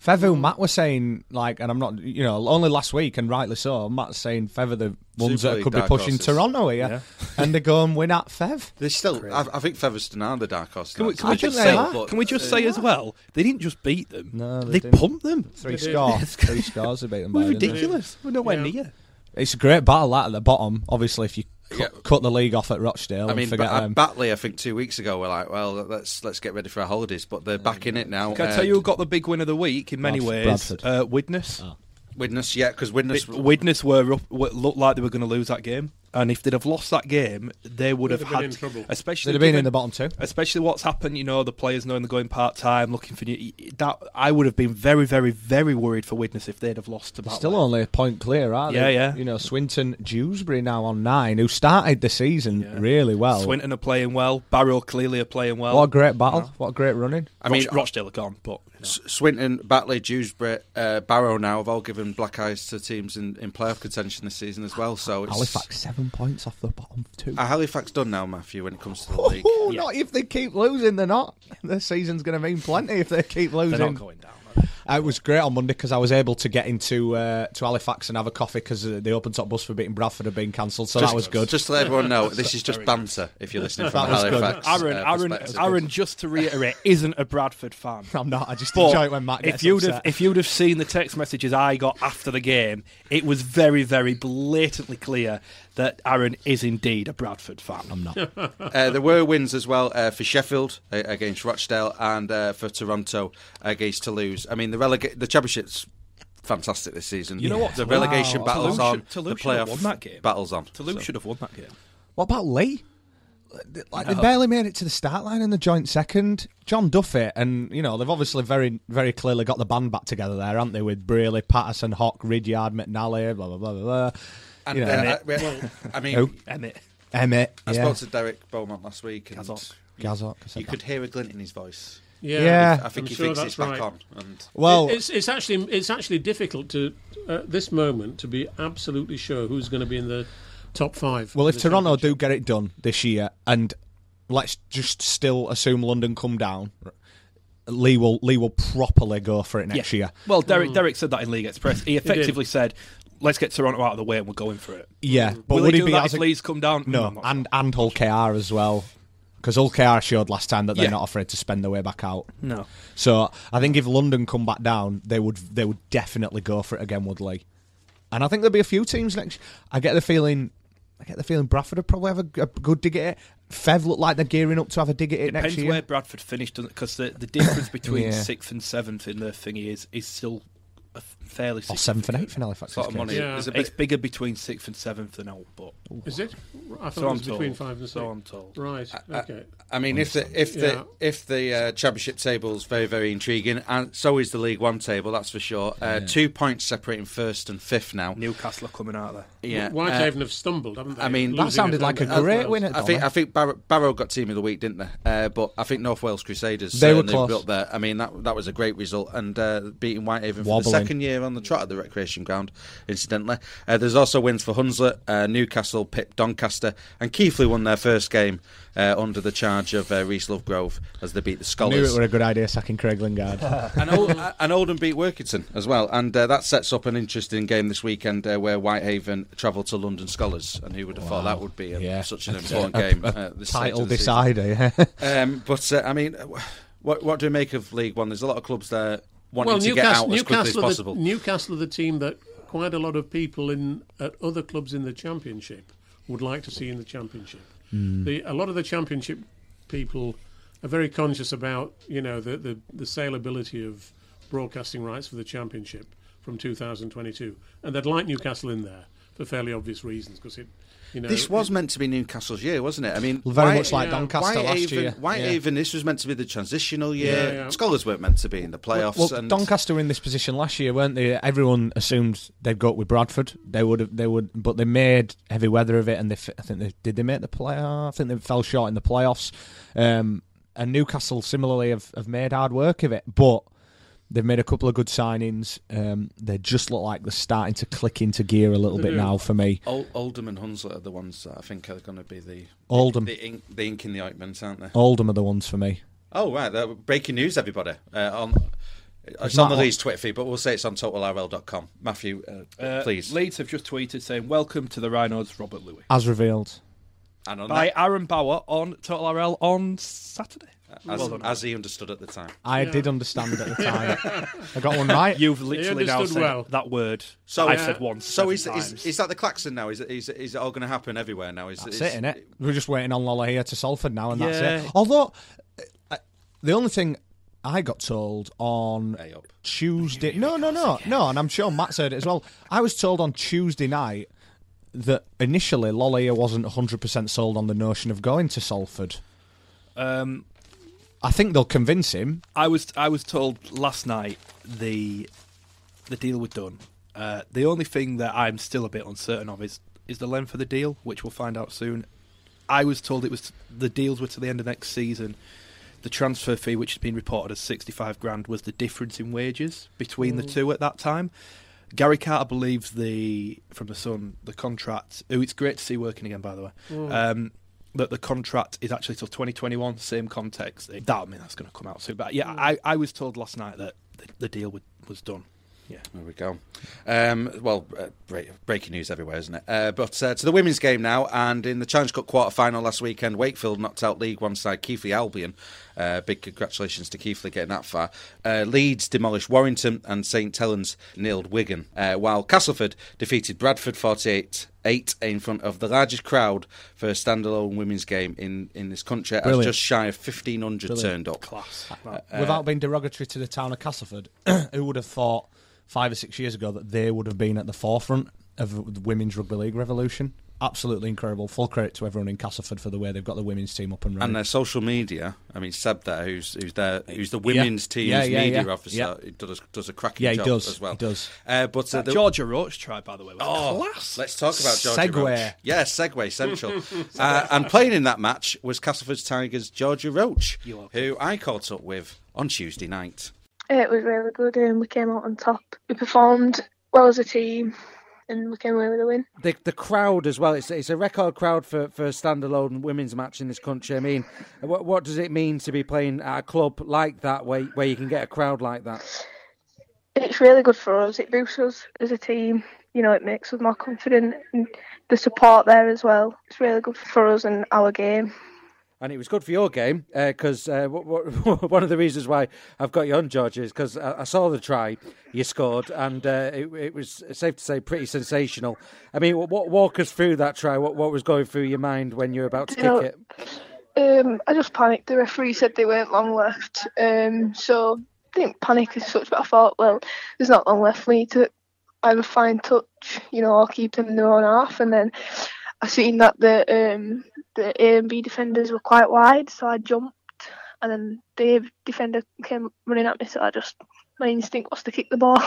Fevu, Matt was saying, like, and I'm not, you know, only last week, and rightly so, Matt's saying Fev are the ones Super that League could be dark pushing horses. Toronto here, Yeah. and they go and win at Fev. There's still, I, I think Featherstone are the dark horse. Can we, now. can we I just think say? they are. But, Can we just uh, say as well? They didn't just beat them. No, they, they didn't. pumped them. Three They did. scores. Three scores to beat them It by, was didn't they? ridiculous. We're nowhere Yeah. near. It's a great battle, that, at the bottom. Obviously, if you cut, Yeah. cut the league off at Rochdale I and mean, forget ba- them. Batley, I think two weeks ago, were like, well, let's let's get ready for our holidays, but they're back in it now. Can I Uh, tell you who got the big win of the week in many Bradford- ways? Bradford. Uh, Widnes. Oh. Widnes, yeah, because Widnes. Wi- Widnes were up, w- looked like they were going to lose that game, and if they'd have lost that game, they would They'd have have been had, in trouble. especially They'd have been in given- the bottom two. especially what's happened. You know, the players knowing they're going part time, looking for new. That I would have been very, very, very worried for Widnes if they'd have lost to Batley. Still only a point clear, aren't Yeah, they? yeah. You know, Swinton, Dewsbury now on nine, who started the season Yeah. really well. Swinton are playing well. Barrow clearly are playing well. What a great battle. Yeah. What a great running. I mean, Roch- Rochdale are gone, but you know. S- Swinton, Batley, Dewsbury, uh, Barrow now have all given black eyes to teams in, in playoff contention this season as well. So it's, Halifax, seven points off the bottom two. Are Halifax done now, Matthew, when it comes to the league? Oh, Yeah. not if they keep losing, they're not. The season's going to mean plenty if they keep they're losing. not going down. Are they? Uh, it was great on Monday because I was able to get into uh, to Halifax and have a coffee because uh, the open top bus for beating Bradford had been cancelled, so that was good. Just to let everyone know, this is just banter if you're listening from That was good. Halifax. Aaron, uh, Aaron, perspective. Aaron, just to reiterate, isn't a Bradford fan. I'm not. I just But enjoy it when Matt gets if you'd upset. have, if you'd have seen the text messages I got after the game, it was very, very blatantly clear that Aaron is indeed a Bradford fan. I'm not. Uh, there were wins as well uh, for Sheffield uh, against Rochdale and uh, for Toronto against Toulouse. I mean, the relega- the championship's fantastic this season. You know what? The Wow. relegation battles Toulouse on, should- Toulouse the should have playoff won that game. battles on. Toulouse So- should have won that game. What about Lee? Like they No. barely made it to the start line in the joint second. John Duffy, and you know they've obviously very, very clearly got the band back together there, haven't they? With Braley, Patterson, Hock, Ridyard, McNally, blah blah blah blah. blah. And, You know, uh, Emmett. I, well, I mean, Who? Emmett. Emmett, I yeah. spoke to Derek Beaumont last week, and Gazok. Gazok, I said you that. could hear a glint in his voice. Yeah, Yeah. I think I'm he sure thinks that's it's back right. on. And Well, it's it's actually it's actually difficult to at this moment to be absolutely sure who's going to be in the top five. well, of if the Toronto do championship. get it done this year, and let's just still assume London come down, Lee will Lee will properly go for it next year. Well, Derek, Derek said that in League Express. He effectively said, "Let's get Toronto out of the way, and we're going for it." Yeah, but Will would he he do be that as if a- Leeds come down? No, I'm not and and Hull K R as well, because Hull K R showed last time that they're Yeah. not afraid to spend their way back out. No. So I think if London come back down, they would they would definitely go for it again, would Lee? And I think there'll be a few teams next. I get the feeling, I get the feeling Bradford will probably have a, a good dig at it. Fev look like they're gearing up to have a dig at it Depends next year. where Bradford finished, because the, the difference between Yeah. sixth and seventh in their thingy is, is still a fairly Or seventh and eighth in Halifax. sort of money. Yeah. There's a It's bit, bigger between sixth and seventh than out, but Is it? I thought so it I'm was between told. five and six. So I'm told. Right. Okay. I mean, if the if the Yeah. if the uh, championship table's very very intriguing, and so is the League One table, that's for sure. Uh, Two points separating first and fifth now. Newcastle are coming out there. Yeah, Whitehaven uh, have stumbled, haven't they? I mean, That Losing sounded at like a London. great Well, win at I think Donna. I think Barrow, Barrow got team of the week, didn't they? Uh, but I think North Wales Crusaders They were certainly close. up there. I mean, that that was a great result, and uh, beating Whitehaven for Wobbling. the second year on the trot at the recreation ground. Incidentally, uh, there's also wins for Hunslet, uh, Newcastle, Pip, Doncaster, and Keighley won their first game uh, under the charge of uh, Reese Lovegrove as they beat the I knew Scholars. it were a good idea sacking Craig Lingard. and, Old, and Oldham beat Workington as well, and uh, that sets up an interesting game this weekend uh, where Whitehaven travel to London Scholars, and who would have thought that would be a, Yeah. such an A- important a- game? a uh, this stage Title of the season. decider, yeah. Um, but uh, I mean, what what do we make of League One? There's a lot of clubs there wanting Well, to get Newcastle, out as quickly as Newcastle, are possible. the, Newcastle are the team that quite a lot of people in at other clubs in the Championship would like to see in the Championship. Hmm. The, a lot of the Championship people are very conscious about, you know, the, the, the saleability of broadcasting rights for the Championship from two thousand twenty-two, and they'd like Newcastle in there for fairly obvious reasons because it, you know, This was it- meant to be Newcastle's year, wasn't it? I mean, Very White- much like yeah. Doncaster last Whitehaven, year. Whitehaven, this was meant to be the transitional year. Yeah, yeah. Scholars weren't meant to be in the playoffs. Well, and Doncaster were in this position last year, weren't they? Everyone assumed they'd go up with Bradford. They would, have, they would, but they made heavy weather of it, and they, f- I think they did. They make the play. I think they fell short in the playoffs. Um, and Newcastle similarly have, have made hard work of it, but they've made a couple of good signings. Um, they just look like they're starting to click into gear a little They bit do. now for me. Old, Oldham and Hunslet are the ones that I think are going to be the Oldham. the, ink, the ink in the ointment, aren't they? Oldham are the ones for me. Oh right, that- breaking news, everybody! Uh, on It's on the Leeds Twitter feed, but we'll say it's on total R L dot com. Matthew, uh, Uh, please. Leeds have just tweeted saying, "Welcome to the Rhinos, Robert Louis." As revealed. And on By that, Aaron Bauer on Total R L on Saturday. as, Well done. as he understood at the time. I Yeah. did understand it at the time. I got one right. You've literally now understood said well. that word. So- I've Yeah. said once. So seven is, times. is is that the klaxon now? Is it, is, it- is it all going to happen everywhere now? Is, That's is, it, innit? We're just waiting on Lola here to Salford now, and that's Yeah. it. Although, uh, the only thing I got told on Hey up. Tuesday... No, no, no, no, and I'm sure Matt's heard it as well. I was told on Tuesday night that initially Lola wasn't one hundred percent sold on the notion of going to Salford. Um, I think they'll convince him. I was I was told last night the the deal was done. Uh, the only thing that I'm still a bit uncertain of is is the length of the deal, which we'll find out soon. I was told it was the deals were to the end of next season. The transfer fee, which has been reported as sixty-five grand, was the difference in wages between the two at that time. Gary Carter believes the from the Sun the contract. Who it's great to see working again, by the way. Um, that the contract is actually till twenty twenty-one, same context. That I mean that's going to come out soon. But yeah, I, I was told last night that the, the deal was, was done. Yeah. There we go. Um, well, uh, break, breaking news everywhere, isn't it? Uh, but uh, to the women's game now, and in the Challenge Cup quarter-final last weekend, Wakefield knocked out League One side Keighley Albion. Uh, big congratulations to Keighley getting that far. Uh, Leeds demolished Warrington, and St Helens nilled Wigan, uh, while Castleford defeated Bradford forty-eight eight in front of the largest crowd for a standalone women's game in, in this country, as Brilliant. just shy of fifteen hundred Brilliant. turned up. Class. Without being derogatory to the town of Castleford, who would have thought five or six years ago that they would have been at the forefront of the women's rugby league revolution? Absolutely incredible. Full credit to everyone in Castleford for the way they've got the women's team up and running. And their social media, I mean, Seb there, who's who's there, who's the women's team's Yeah, yeah, media yeah. officer, Yeah. he does does a cracking Yeah, he job does. as well. He does. Uh, but uh, That the, Georgia Roach try, by the way, was oh, class. let's talk about Georgia Segue. Roach. Yeah, segue central. uh, and playing in that match was Castleford's Tigers' Georgia Roach, You're welcome. who I caught up with on Tuesday night. It was really good, and we came out on top. We performed well as a team, and we came away with a win. The the crowd as well. It's it's a record crowd for, for a standalone women's match in this country. I mean, what what does it mean to be playing at a club like that, where where you can get a crowd like that? It's really good for us. It boosts us as a team. You know, it makes us more confident, and the support there as well. It's really good for us and our game. And it was good for your game because uh, uh, w- w- one of the reasons why I've got you on, George, is because I-, I saw the try you scored, and uh, it, it was safe to say pretty sensational. I mean, what walk us through that try? What what was going through your mind when you were about to You know, kick it? Um, I just panicked. The referee said they weren't long left, um, so I didn't panic as such. But I thought, well, there's not long left for me to either find touch, you know, or keep them in their own half. And then I seen that the um, the A and B defenders were quite wide, so I jumped, and then the A defender came running at me. So I just my instinct was to kick the ball.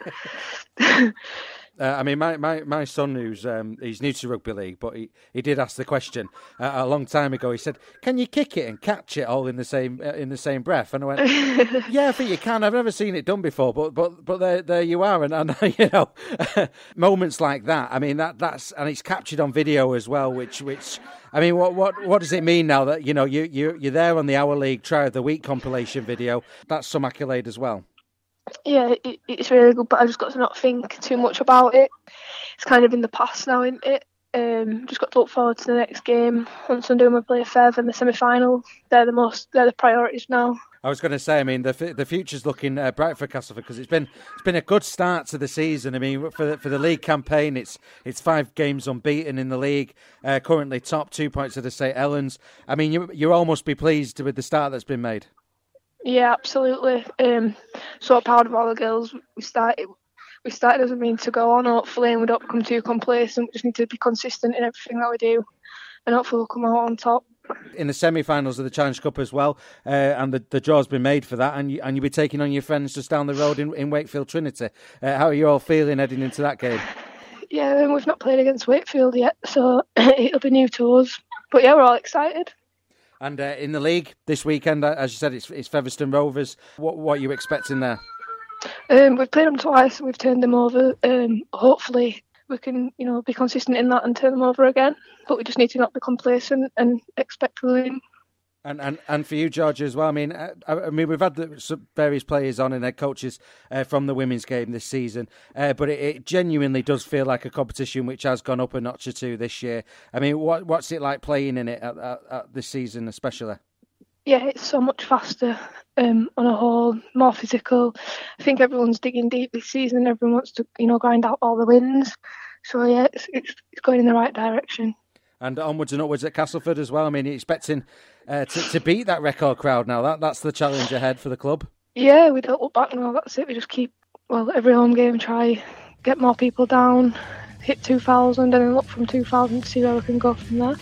Uh, I mean, my, my, my son, who's um, he's new to rugby league, but he, he did ask the question uh, a long time ago. He said, "Can you kick it and catch it all in the same uh, in the same breath?" And I went, "Yeah, I think you can. I've never seen it done before, but but but there there you are." And, and you know, moments like that. I mean, that that's and it's captured on video as well. Which which I mean, what what what does it mean now that you know you you you're there on the Our League Try of the Week compilation video? That's some accolade as well. Yeah, it, it's really good, but I just got to not think too much about it. It's kind of in the past now, isn't it? Um, just got to look forward to the next game on Sunday when we play Fev and the semi-final. They're the most, they're the priorities now. I was going to say, I mean, the the future's looking uh, bright for Castleford because it's been it's been a good start to the season. I mean, for the, for the league campaign, it's it's five games unbeaten in the league. Uh, currently top, two points to the St Helens. I mean, you you almost be pleased with the start that's been made. Yeah, absolutely. Um, so proud of all the girls. We started, we started as a mean to go on, hopefully, and we don't become too complacent. We just need to be consistent in everything that we do, and hopefully we'll come out on top. In the semi-finals of the Challenge Cup as well, uh, and the, the draw's been made for that, and you, and you'll be taking on your friends just down the road in, in Wakefield Trinity. Uh, how are you all feeling heading into that game? Yeah, and we've not played against Wakefield yet, so it'll be new to us. But yeah, we're all excited. And uh, in the league this weekend, uh, as you said, it's, it's Featherstone Rovers. What, what are you expecting there? Um, we've played them twice and we've turned them over. Um, hopefully we can, you know, be consistent in that and turn them over again. But we just need to not be complacent and expect to win. And, and and for you, George, as well. I mean, I, I mean, we've had the, some various players on and their coaches uh, from the women's game this season, uh, but it, it genuinely does feel like a competition which has gone up a notch or two this year. I mean, what what's it like playing in it at, at, at this season, especially? Yeah, it's so much faster um, on a whole, more physical. I think everyone's digging deep this season. Everyone wants to, you know, grind out all the wins. So yeah, it's it's, it's going in the right direction. And onwards and upwards at Castleford as well. I mean, you're expecting uh, to, to beat that record crowd now. That That's the challenge ahead for the club. Yeah, we don't look back now. That's it. We just keep, well, every home game, try get more people down, hit two thousand, and then look from two thousand to see where we can go from there.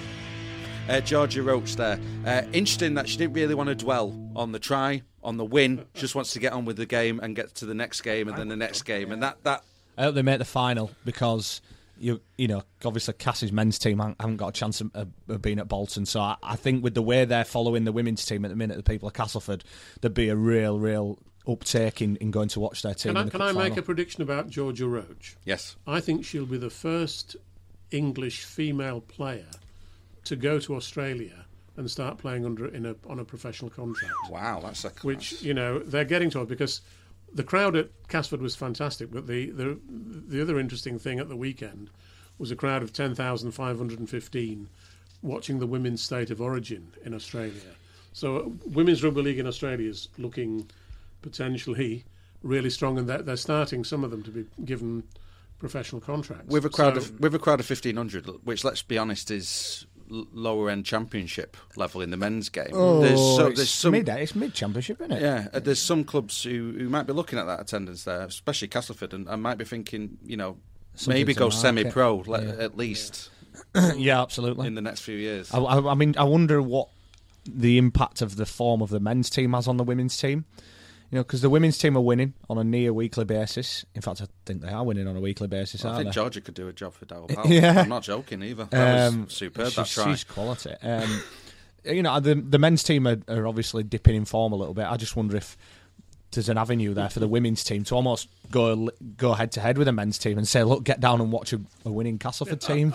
Uh, Georgia Roach there. Uh, interesting that she didn't really want to dwell on the try, on the win. Just wants to get on with the game and get to the next game and then the next game. And that... that I hope they make the final because... You you know, obviously Cassie's men's team haven't got a chance of, of being at Bolton, so I, I think with the way they're following the women's team at the minute, the people of Castleford, there'd be a real, real uptake in, in going to watch their team. Can I, in the can cup I make final. a prediction about Georgia Roach? yes. I think she'll be the first English female player to go to Australia and start playing under in a on a professional contract. Wow, that's a... Which, you know, they're getting to it because the crowd at Castleford was fantastic, but the, the the other interesting thing at the weekend was a crowd of ten thousand five hundred fifteen watching the Women's State of Origin in Australia. So uh, Women's Rugby League in Australia is looking potentially really strong, and they're, they're starting, some of them, to be given professional contracts. With a crowd So- of with a crowd of fifteen hundred, which, let's be honest, is l- lower end championship level in the men's game. Oh, there's so, it's there's some mid, it's mid championship, isn't it? yeah, uh, there's some clubs who, who might be looking at that attendance there, especially Castleford, and, and might be thinking, you know, Something maybe to go market. semi-pro le- Yeah. at least Yeah, absolutely. in the next few years. I, I, I mean, I wonder what the impact of the form of the men's team has on the women's team. You know, because the women's team are winning on a near weekly basis. In fact, I think they are winning on a weekly basis, Well, I aren't think they? Georgia could do a job for Darryl Powell. Yeah. I'm not joking either. That Um, was superb, that she's, try. she's quality. Um, you know, the the men's team are, are obviously dipping in form a little bit. I just wonder if there's an avenue there for the women's team to almost go go head to head with the men's team and say, look, get down and watch a, a winning Castleford team.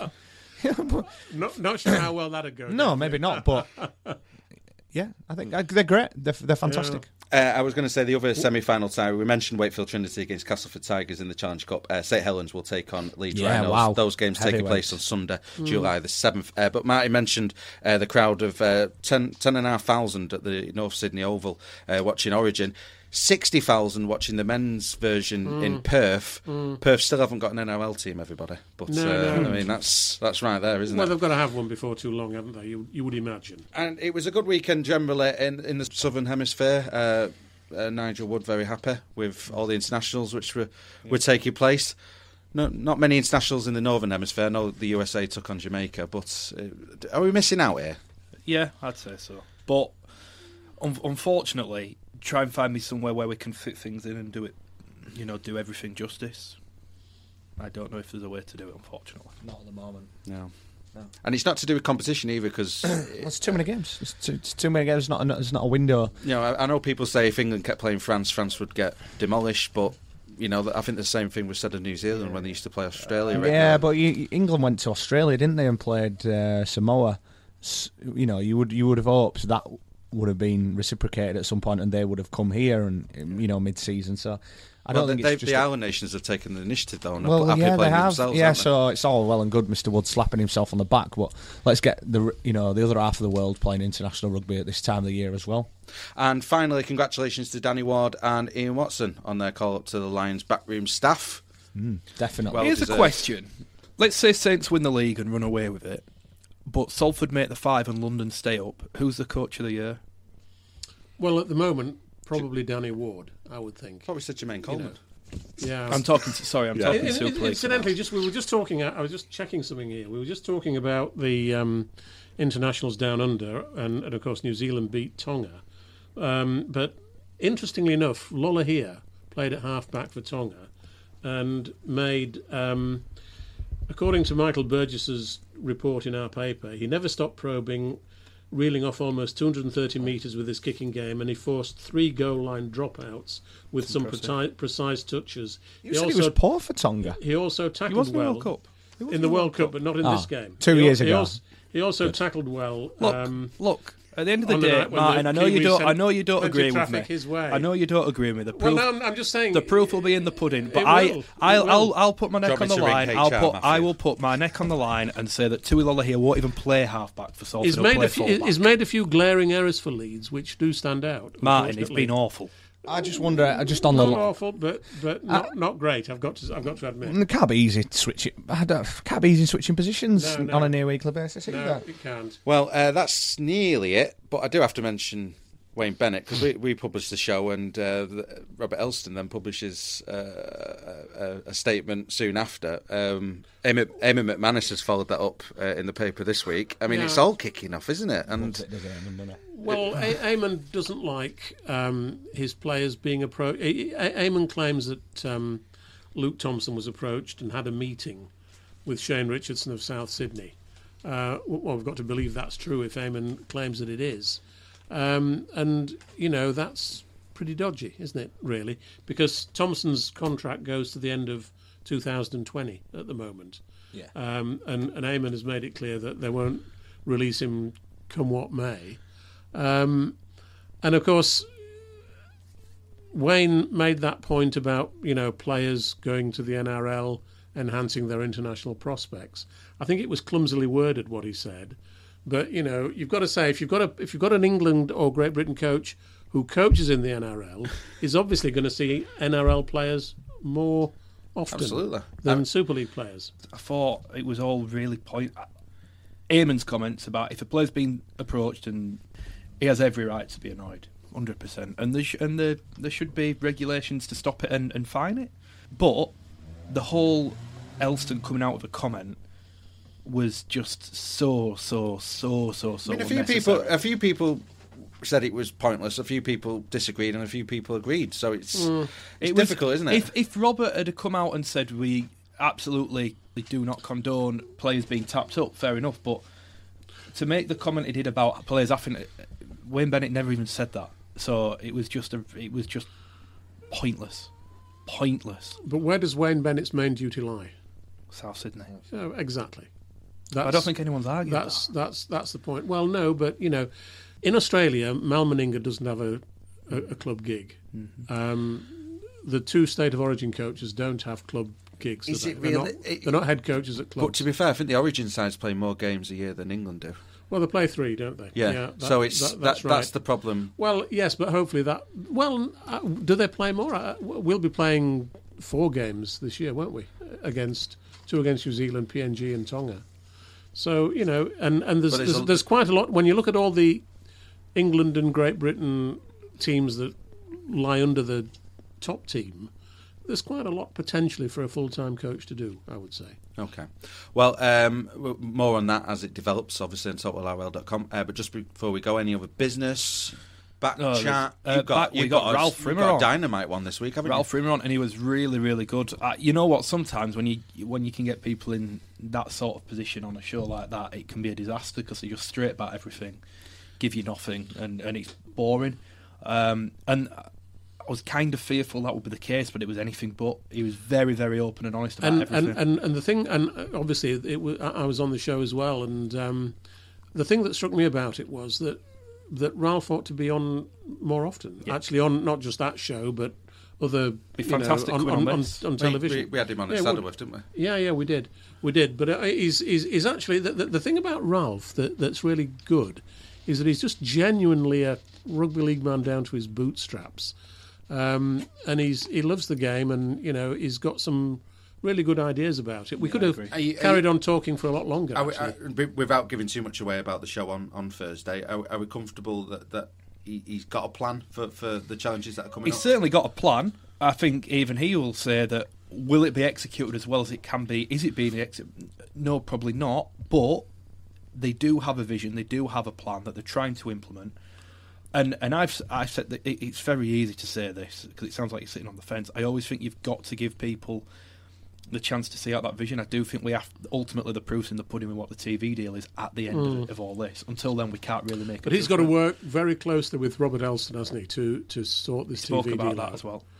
Not, not sure how well that'd go. No, maybe not, but yeah, I think uh, they're great. They're, they're fantastic. Uh, I was going to say the other semi-final tie. We mentioned Wakefield Trinity against Castleford Tigers in the Challenge Cup. Uh, Saint Helens will take on Leeds Yeah, Rhinos. wow. Those games taking Heavyweights. place on Sunday, July the seventh. Uh, but Marty mentioned uh, the crowd of uh, ten, ten and a half thousand at the North Sydney Oval uh, watching Origin. sixty thousand watching the men's version Mm. in Perth. Perth still haven't got an N R L team, everybody. But No, uh, no. I mean, that's that's right there, isn't Well, it? they've got to have one before too long, haven't they? You, you would imagine. And it was a good weekend generally in, in the Southern Hemisphere. Uh, uh, Nigel Wood very happy with all the internationals which were, were taking place. No, not many internationals in the Northern Hemisphere. I know the U S A took on Jamaica, but uh, are we missing out here? Yeah, I'd say so. But un- unfortunately, try and find me somewhere where we can fit things in and do it, you know, do everything justice. I don't know if there's a way to do it, unfortunately. Not at the moment. No. No. And it's not to do with competition either, because It's too many games. It's too, it's too many games. It's not, a, it's not a window. you know, I, I know people say if England kept playing France, France would get demolished, but you know, I think the same thing was said of New Zealand when they used to play Australia. Yeah, regularly. but you, England went to Australia, didn't they, and played uh, Samoa. S- You know, you would you would have hoped that would have been reciprocated at some point, and they would have come here and you know mid-season. So I don't well, think they, it's just the a- island nations have taken the initiative though, and well, are happy yeah, they playing have. themselves. Yeah, aren't they? so it's all well and good, Mister Wood slapping himself on the back, but let's get the you know the other half of the world playing international rugby at this time of the year as well. And finally, congratulations to Danny Ward and Ian Watson on their call up to the Lions backroom staff. Mm, definitely. Well Here's deserved. a question. Let's say Saints win the league and run away with it, but Salford make the five and London stay up. Who's the coach of the year? Well, at the moment, probably Danny Ward, I would think. Probably said Jermaine Coleman. Yeah. I'm talking. To, sorry, I'm Yeah. talking In- in- Super League. Incidentally, just we were just talking. I was just checking something here. We were just talking about the um, internationals down under, and, and of course New Zealand beat Tonga. Um, but interestingly enough, Lola here played at half back for Tonga, and made, um, according to Michael Burgess's report in our paper, he never stopped probing, reeling off almost two hundred thirty metres with his kicking game, and he forced three goal line dropouts with some preci- precise touches. you said he was poor for Tonga. He also tackled He wasn't in the well World Cup. in the World Cup, but not in Ah, this game. two He al- years he ago. also, he also tackled well. Look, um, look. At the end of the On the day, night when Martin, the I know you Kiwis don't. sent I know you don't plenty of agree with me. traffic his way. I know you don't agree with me. The Well, proof, no, I'm, I'm just saying the proof will be in the pudding. But It I, will. It I'll, will. I'll, I'll put my Do you neck on want the me to ring line. H I'll R, put, I Matthew? will put my neck on the line and say that Tui Lolohea won't even play halfback for Salford. He's He'll made play a few, fullback. he's made a few glaring errors for Leeds, which do stand out. Martin, it's unfortunately. been awful. I just wonder, uh, just on the Not line. awful, but but not, not great. I've got to I've got to admit. It can't be easy to switch it. I don't, can't be easy switching positions No, no. on a near weekly basis No, either. it can't. Well, uh, that's nearly it, but I do have to mention Wayne Bennett because we, we published the show and uh, the, Robert Elston then publishes uh, a, a statement soon after. Um, Amy, Amy McManus has followed that up uh, in the paper this week. I mean, Yeah. it's all kicking off, isn't it? And Well, a- Eamon doesn't like um, his players being approached. Eamon claims that um, Luke Thompson was approached and had a meeting with Shane Richardson of South Sydney. Uh, well, we've got to believe that's true if Eamon claims that it is. Um, and, you know, that's pretty dodgy, isn't it, really? Because Thompson's contract goes to the end of two thousand twenty at the moment. Yeah. Um, and, and Eamon has made it clear that they won't release him come what may. Um, and of course, Wayne made that point about, you know, players going to the N R L, enhancing their international prospects. I think it was clumsily worded what he said, but you know, you've got to say if you've got a if you've got an England or Great Britain coach who coaches in the N R L, he's obviously going to see N R L players more often Absolutely. than Um, Super League players. I thought it was all really point. Eamon's comments about if a player's been approached and he has every right to be annoyed, one hundred percent, and there sh- and there there should be regulations to stop it and, and fine it. But the whole Elston coming out with a comment was just so so so so so. I mean, a few unnecessary. people, a few people said it was pointless. A few people disagreed, and a few people agreed. So it's it's It was- difficult, isn't it? If if Robert had come out and said we absolutely do not condone players being tapped up, fair enough. But to make the comment he did about players having, Wayne Bennett never even said that. So it was just a, it was just pointless, pointless. But where does Wayne Bennett's main duty lie? South Sydney. Oh, exactly. I don't think anyone's arguing That's that. that's that's the point. Well, no, but you know, in Australia, Mal Meninga doesn't have a, a, a club gig. Mm-hmm. Um, the two state of origin coaches don't have club gigs. Is do it they? They're really- not, it- they're not head coaches at But clubs. to be fair, I think the Origin sides play more games a year than England do. Well, they play three, don't they? Yeah. that- so it's that- that, that's right. that's the problem. Well, yes, but hopefully that. Well, uh, do they play more? Uh, we'll be playing four games this year, won't we? Against two against New Zealand, P N G, and Tonga. So you know, and and there's But there's there's, a- there's quite a lot when you look at all the England and Great Britain teams that lie under the top team. There's quite a lot potentially for a full-time coach to do, I would say. Okay. Well, um, w- more on that as it develops, obviously, on total R L dot com. Uh, but just before we go, any other business? Back No, chat? there's- uh, You've got, back- we you've got a- Ralph you've Rimmer got a on. dynamite one this week, haven't Ralph Rimmer on, and he was really, really good. Uh, you know what? Sometimes when you when you can get people in that sort of position on a show like that, it can be a disaster because they just straight about everything, give you nothing, and, and it's boring. Um, and I was kind of fearful that would be the case, but it was anything but. He was very, very open and honest about And, everything. and and and the thing, and uh, obviously, it was, I I was on the show as well, and um, the thing that struck me about it was that that Ralph ought to be on more often. Yeah. Actually, on not just that show, but other. Be you know, fantastic on, coming on, on on, this. on we? television. We, we had him on at Yeah, Saddleworth, well, didn't we? Yeah, yeah, we did, we did. But uh, he's, he's he's actually the, the the thing about Ralph that that's really good is that he's just genuinely a rugby league man down to his bootstraps, um, and he's he loves the game, and you know he's got some really good ideas about it. We Yeah, could I have agree. Are you- are carried you- on talking for a lot longer. Are we, actually. uh, wi- without giving too much away about the show on, on Thursday, are, are we comfortable that, that he, he's got a plan for, for the challenges that are coming He's up? certainly got a plan. I think even he will say that will it be executed as well as it can be? Is it being executed? No, probably not. But they do have a vision. They do have a plan that they're trying to implement. And and I've I've said that it, it's very easy to say this because it sounds like you're sitting on the fence. I always think you've got to give people the chance to see out that vision. I do think we have ultimately the proof's in the pudding with what the T V deal is at the end Mm. of, of all this. Until then, we can't really make. But a he's got to judgment. work very closely with Robert Elston, hasn't he, to to sort this Spoke T V about deal that out. as well.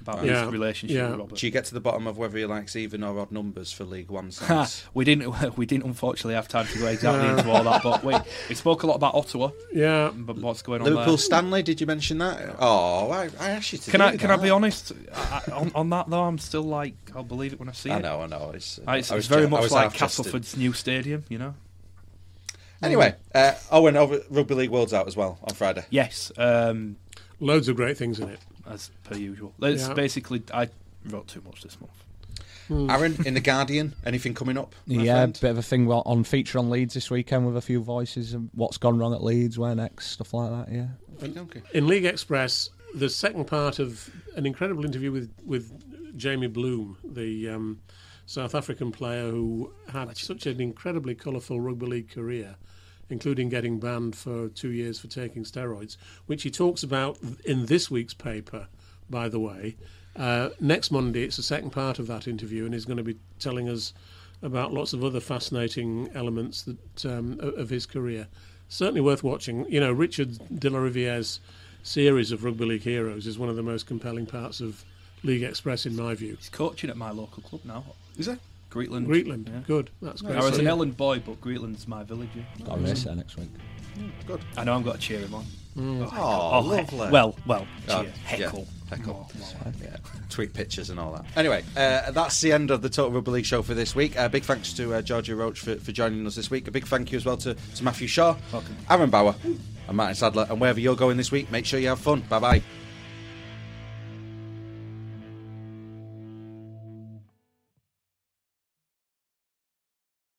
about Yeah. his relationship Yeah. with Robert. Do you get to the bottom of whether he likes even or odd numbers for League One sides? we didn't. We didn't unfortunately have time to go exactly No. into all that, but we we spoke a lot about Ottawa. Yeah. But what's going on Liverpool there? Stanley, did you mention that? Oh, I, I asked you to. Can do I can I that. be honest I, I- on, on that though? I'm still like I'll believe it when I see I it. know, I know. It's, Uh, It's, I was it's very ju- I much was like half-jesting. Castleford's new stadium, you know. Anyway, uh, Owen, over Rugby League World's out as well on Friday. Yes, um, Loads of great things in it. as per usual. It's Yeah. basically I wrote too much this month. Aaron, in The Guardian, anything coming up? my Yeah, friend? bit of a thing well, on feature on Leeds this weekend with a few voices of what's gone wrong at Leeds, where next, stuff like that. Yeah. Okay. In League Express, the second part of an incredible interview with, with Jamie Bloom, the um, South African player who had such an incredibly colourful rugby league career, including getting banned for two years for taking steroids, which he talks about in this week's paper, by the way. Uh, next Monday, it's the second part of that interview, and he's going to be telling us about lots of other fascinating elements that um, o- of his career. Certainly worth watching. You know, Richard de la Riviere's series of Rugby League heroes is one of the most compelling parts of League Express, in my view. He's coaching at my local club now. Is it? Greetland. Greetland, Yeah. good. That's great. I was So, an yeah. Elland boy, but Greetland's my village. yeah. Got a race there next week. Good. I know I'm going to cheer him on. Oh, he- lovely. well, well, Oh, cheer. Heckle. yeah, heckle. Oh, Yeah, tweet pictures and all that. Anyway, uh, that's the end of the Total Rugby League show for this week. A uh, big thanks to uh, Georgia Roach for, for joining us this week. A big thank you as well to, to Matthew Shaw, Welcome. Aaron Bauer, and Martin Sadler. And wherever you're going this week, make sure you have fun. Bye bye.